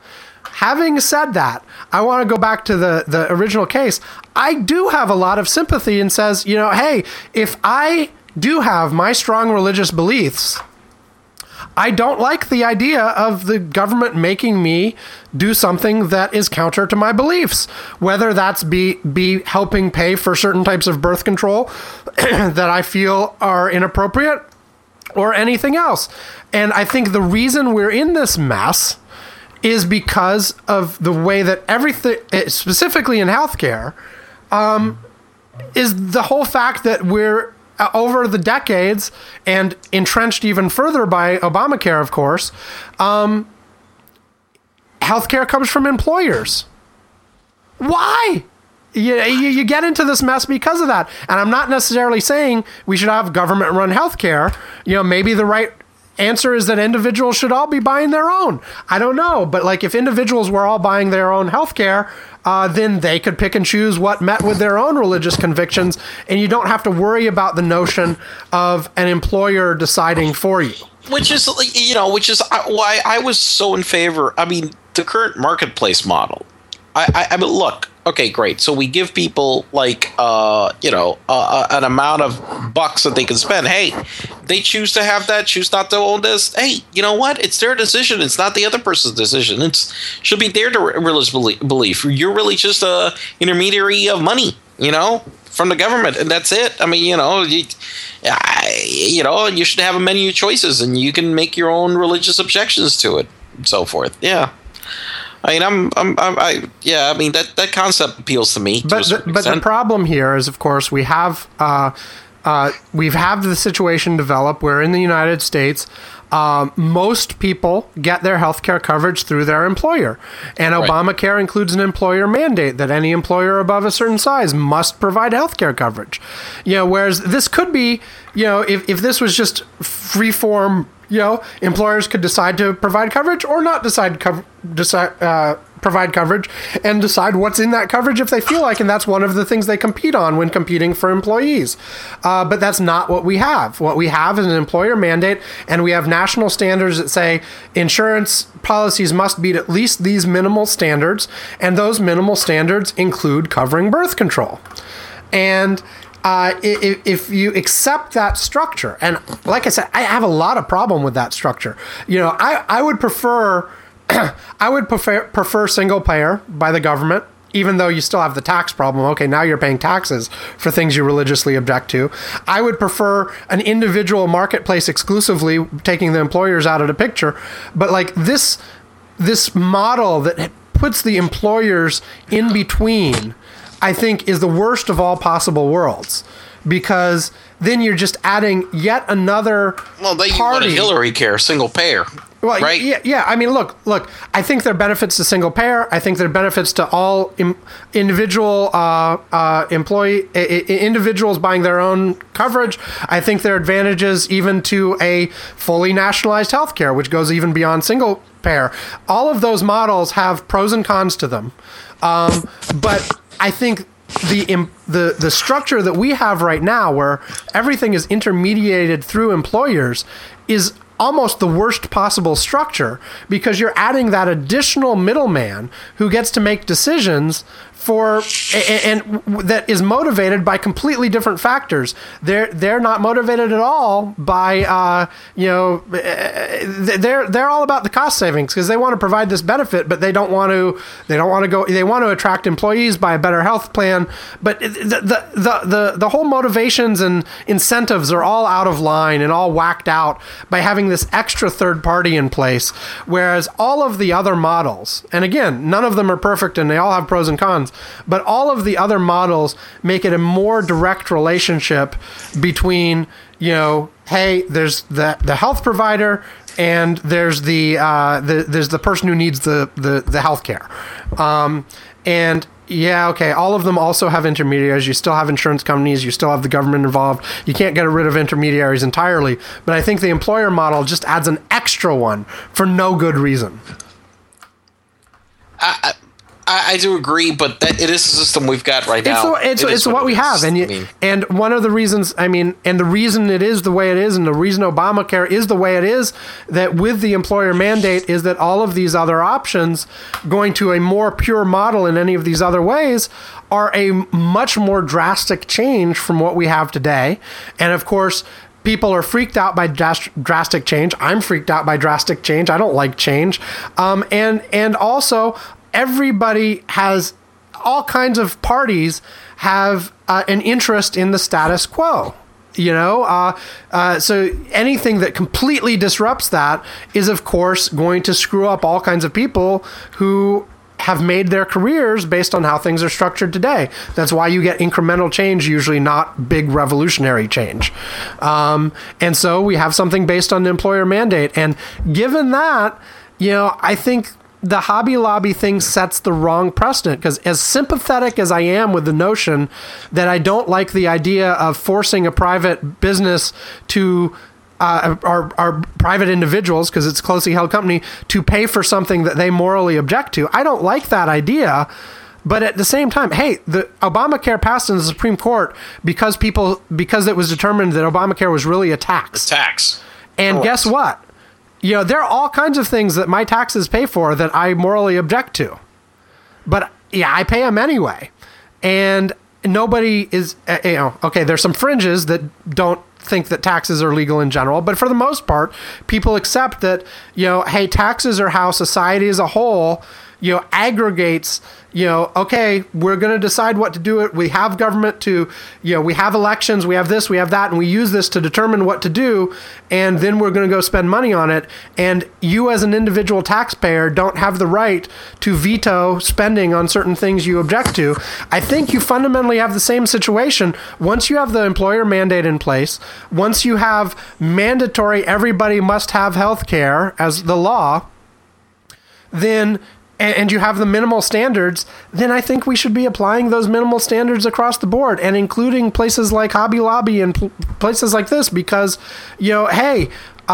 I want to go back to the original case. I do have a lot of sympathy and says, hey, if I do have my strong religious beliefs, I don't like the idea of the government making me do something that is counter to my beliefs, whether that's be helping pay for certain types of birth control that I feel are inappropriate or anything else. And I think the reason we're in this mess is because of the way that everything, specifically in healthcare, is the whole fact that we're over the decades and entrenched even further by Obamacare, of course, healthcare comes from employers. Why? You get into this mess because of that. And I'm not necessarily saying we should have government-run healthcare. Maybe the right answer is that individuals should all be buying their own. I don't know. But if individuals were all buying their own healthcare, then they could pick and choose what met with their own religious convictions, and you don't have to worry about the notion of an employer deciding for you. Which is why I was so in favor. I mean, the current marketplace model. I mean, look. Okay, great. So we give people an amount of bucks that they can spend. Hey, they choose to have that, choose not to own this. Hey, you know what? It's their decision. It's not the other person's decision. It should be their religious belief. You're really just a intermediary of money, from the government, and that's it. I mean, you should have a menu of choices, and you can make your own religious objections to it, and so forth. Yeah. I mean, I mean that concept appeals to me. But the problem here is, of course, we've had the situation develop where in the United States, most people get their health care coverage through their employer. And Obamacare includes an employer mandate that any employer above a certain size must provide health care coverage. Whereas this could be, if this was just free form, employers could decide to provide coverage or not provide coverage and decide what's in that coverage if they feel like, and that's one of the things they compete on when competing for employees. But that's not what we have. What we have is an employer mandate, and we have national standards that say insurance policies must meet at least these minimal standards, and those minimal standards include covering birth control. And if you accept that structure, and like I said, I have a lot of problem with that structure. I would prefer single payer by the government, even though you still have the tax problem. Okay, now you're paying taxes for things you religiously object to. I would prefer an individual marketplace exclusively, taking the employers out of the picture. But like this model that puts the employers in between, I think, is the worst of all possible worlds, because then you're just adding yet another Well, you party. want a Hillary care, single payer. Well, right? Yeah. I mean, look. I think there are benefits to single payer. I think there are benefits to all individual individuals buying their own coverage. I think there are advantages even to a fully nationalized healthcare, which goes even beyond single payer. All of those models have pros and cons to them, but I think the structure that we have right now, where everything is intermediated through employers, is almost the worst possible structure, because you're adding that additional middleman who gets to make decisions and that is motivated by completely different factors. They're not motivated at all by they're all about the cost savings, because they want to provide this benefit, but they want to attract employees by a better health plan. But the whole motivations and incentives are all out of line and all whacked out by having this extra third party in place, whereas all of the other models, and again, none of them are perfect and they all have pros and cons, but all of the other models make it a more direct relationship between, hey, there's the health provider and there's the person who needs the health care. And yeah, okay, all of them also have intermediaries. You still have insurance companies. You still have the government involved. You can't get rid of intermediaries entirely. But I think the employer model just adds an extra one for no good reason. I do agree, but it is the system we've got right now. It's what we have, and one of the reasons, and the reason it is the way it is, and the reason Obamacare is the way it is, that with the employer mandate, is that all of these other options, going to a more pure model in any of these other ways, are a much more drastic change from what we have today. And of course, people are freaked out by drastic change. I'm freaked out by drastic change. I don't like change, and also, everybody has, all kinds of parties have an interest in the status quo. So anything that completely disrupts that is, of course, going to screw up all kinds of people who have made their careers based on how things are structured today. That's why you get incremental change, usually not big revolutionary change. And so we have something based on the employer mandate. And given that, I think the Hobby Lobby thing sets the wrong precedent, because as sympathetic as I am with the notion that I don't like the idea of forcing a private business to our private individuals, because it's a closely held company, to pay for something that they morally object to. I don't like that idea. But at the same time, hey, the Obamacare passed in the Supreme Court because it was determined that Obamacare was really a tax. And correct. Guess what? There are all kinds of things that my taxes pay for that I morally object to. But yeah, I pay them anyway. And nobody is, okay, there's some fringes that don't think that taxes are legal in general. But for the most part, people accept that, hey, taxes are how society as a whole, aggregates, okay, we're going to decide what to do it. We have government to, we have elections, we have this, we have that, and we use this to determine what to do. And then we're going to go spend money on it. And you as an individual taxpayer don't have the right to veto spending on certain things you object to. I think you fundamentally have the same situation. Once you have the employer mandate in place, once you have mandatory, everybody must have health care as the law, then and you have the minimal standards, then I think we should be applying those minimal standards across the board, and including places like Hobby Lobby and places like this, because, hey,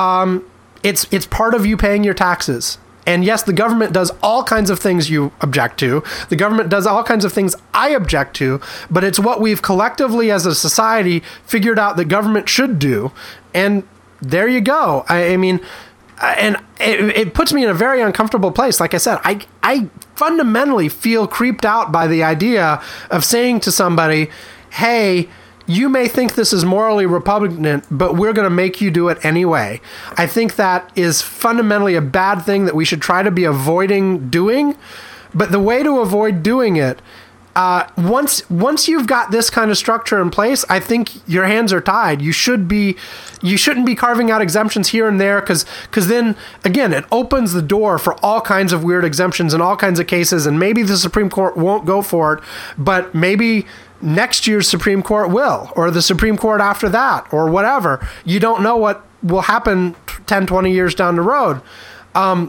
it's part of you paying your taxes. And yes, the government does all kinds of things you object to. The government does all kinds of things I object to, but it's what we've collectively as a society figured out that government should do. And there you go. And it puts me in a very uncomfortable place. Like I said, I fundamentally feel creeped out by the idea of saying to somebody, hey, you may think this is morally repugnant, but we're going to make you do it anyway. I think that is fundamentally a bad thing that we should try to be avoiding doing. But the way to avoid doing it, once you've got this kind of structure in place, I think your hands are tied. You shouldn't be carving out exemptions here and there because then again it opens the door for all kinds of weird exemptions in all kinds of cases, and maybe the Supreme Court won't go for it, but maybe next year's Supreme Court will, or the Supreme Court after that, or whatever. You don't know what will happen 10, 20 years down the road. I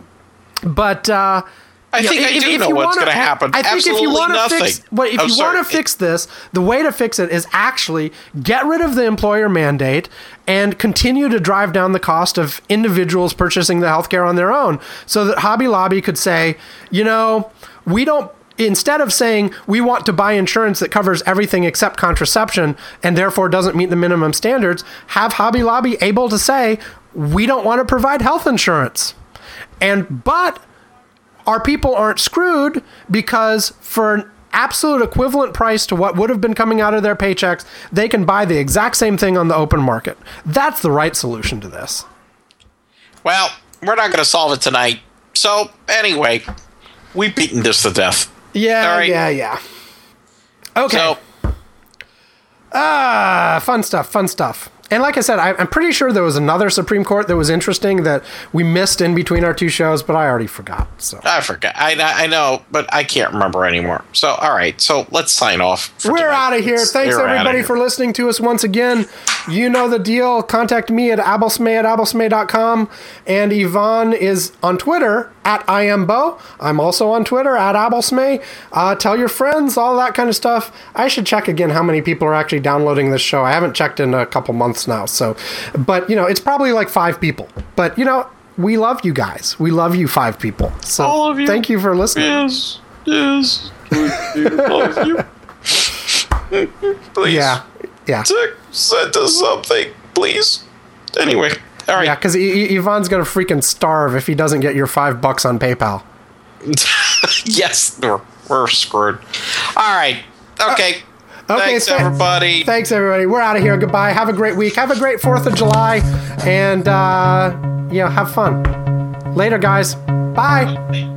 think I do know what's going to happen. I think Absolutely if you want nothing. to fix this, the way to fix it is actually get rid of the employer mandate and continue to drive down the cost of individuals purchasing the healthcare on their own, so that Hobby Lobby could say, we don't. Instead of saying we want to buy insurance that covers everything except contraception and therefore doesn't meet the minimum standards, have Hobby Lobby able to say we don't want to provide health insurance. But our people aren't screwed because for an absolute equivalent price to what would have been coming out of their paychecks, they can buy the exact same thing on the open market. That's the right solution to this. Well, we're not going to solve it tonight. So anyway, we've beaten this to death. Yeah, All right. yeah. Okay. So, fun stuff. And like I said, I'm pretty sure there was another Supreme Court that was interesting that we missed in between our two shows, but I already forgot. So I forgot. I know, but I can't remember anymore. So, all right. So let's sign off. We're out of here. Thanks, everybody, for listening to us once again. You know the deal. Contact me at abelsmay@abelsmay.com. And Yvonne is on Twitter at IamBo. I'm also on Twitter at abelsmay. Tell your friends, all that kind of stuff. I should check again how many people are actually downloading this show. I haven't checked in a couple months now. So, but it's probably like 5 people. But we love you guys. We love you 5 people. So all of you. Thank you for listening. Yes. We love you. Please. Yeah. Send us something, please. Anyway. All right. Yeah, because Yvonne's going to freaking starve if he doesn't get your $5 on PayPal. Yes, we're screwed. All right. Okay. Thanks, everybody. Thanks, everybody. We're out of here. Goodbye. Have a great week. Have a great 4th of July. And, have fun. Later, guys. Bye.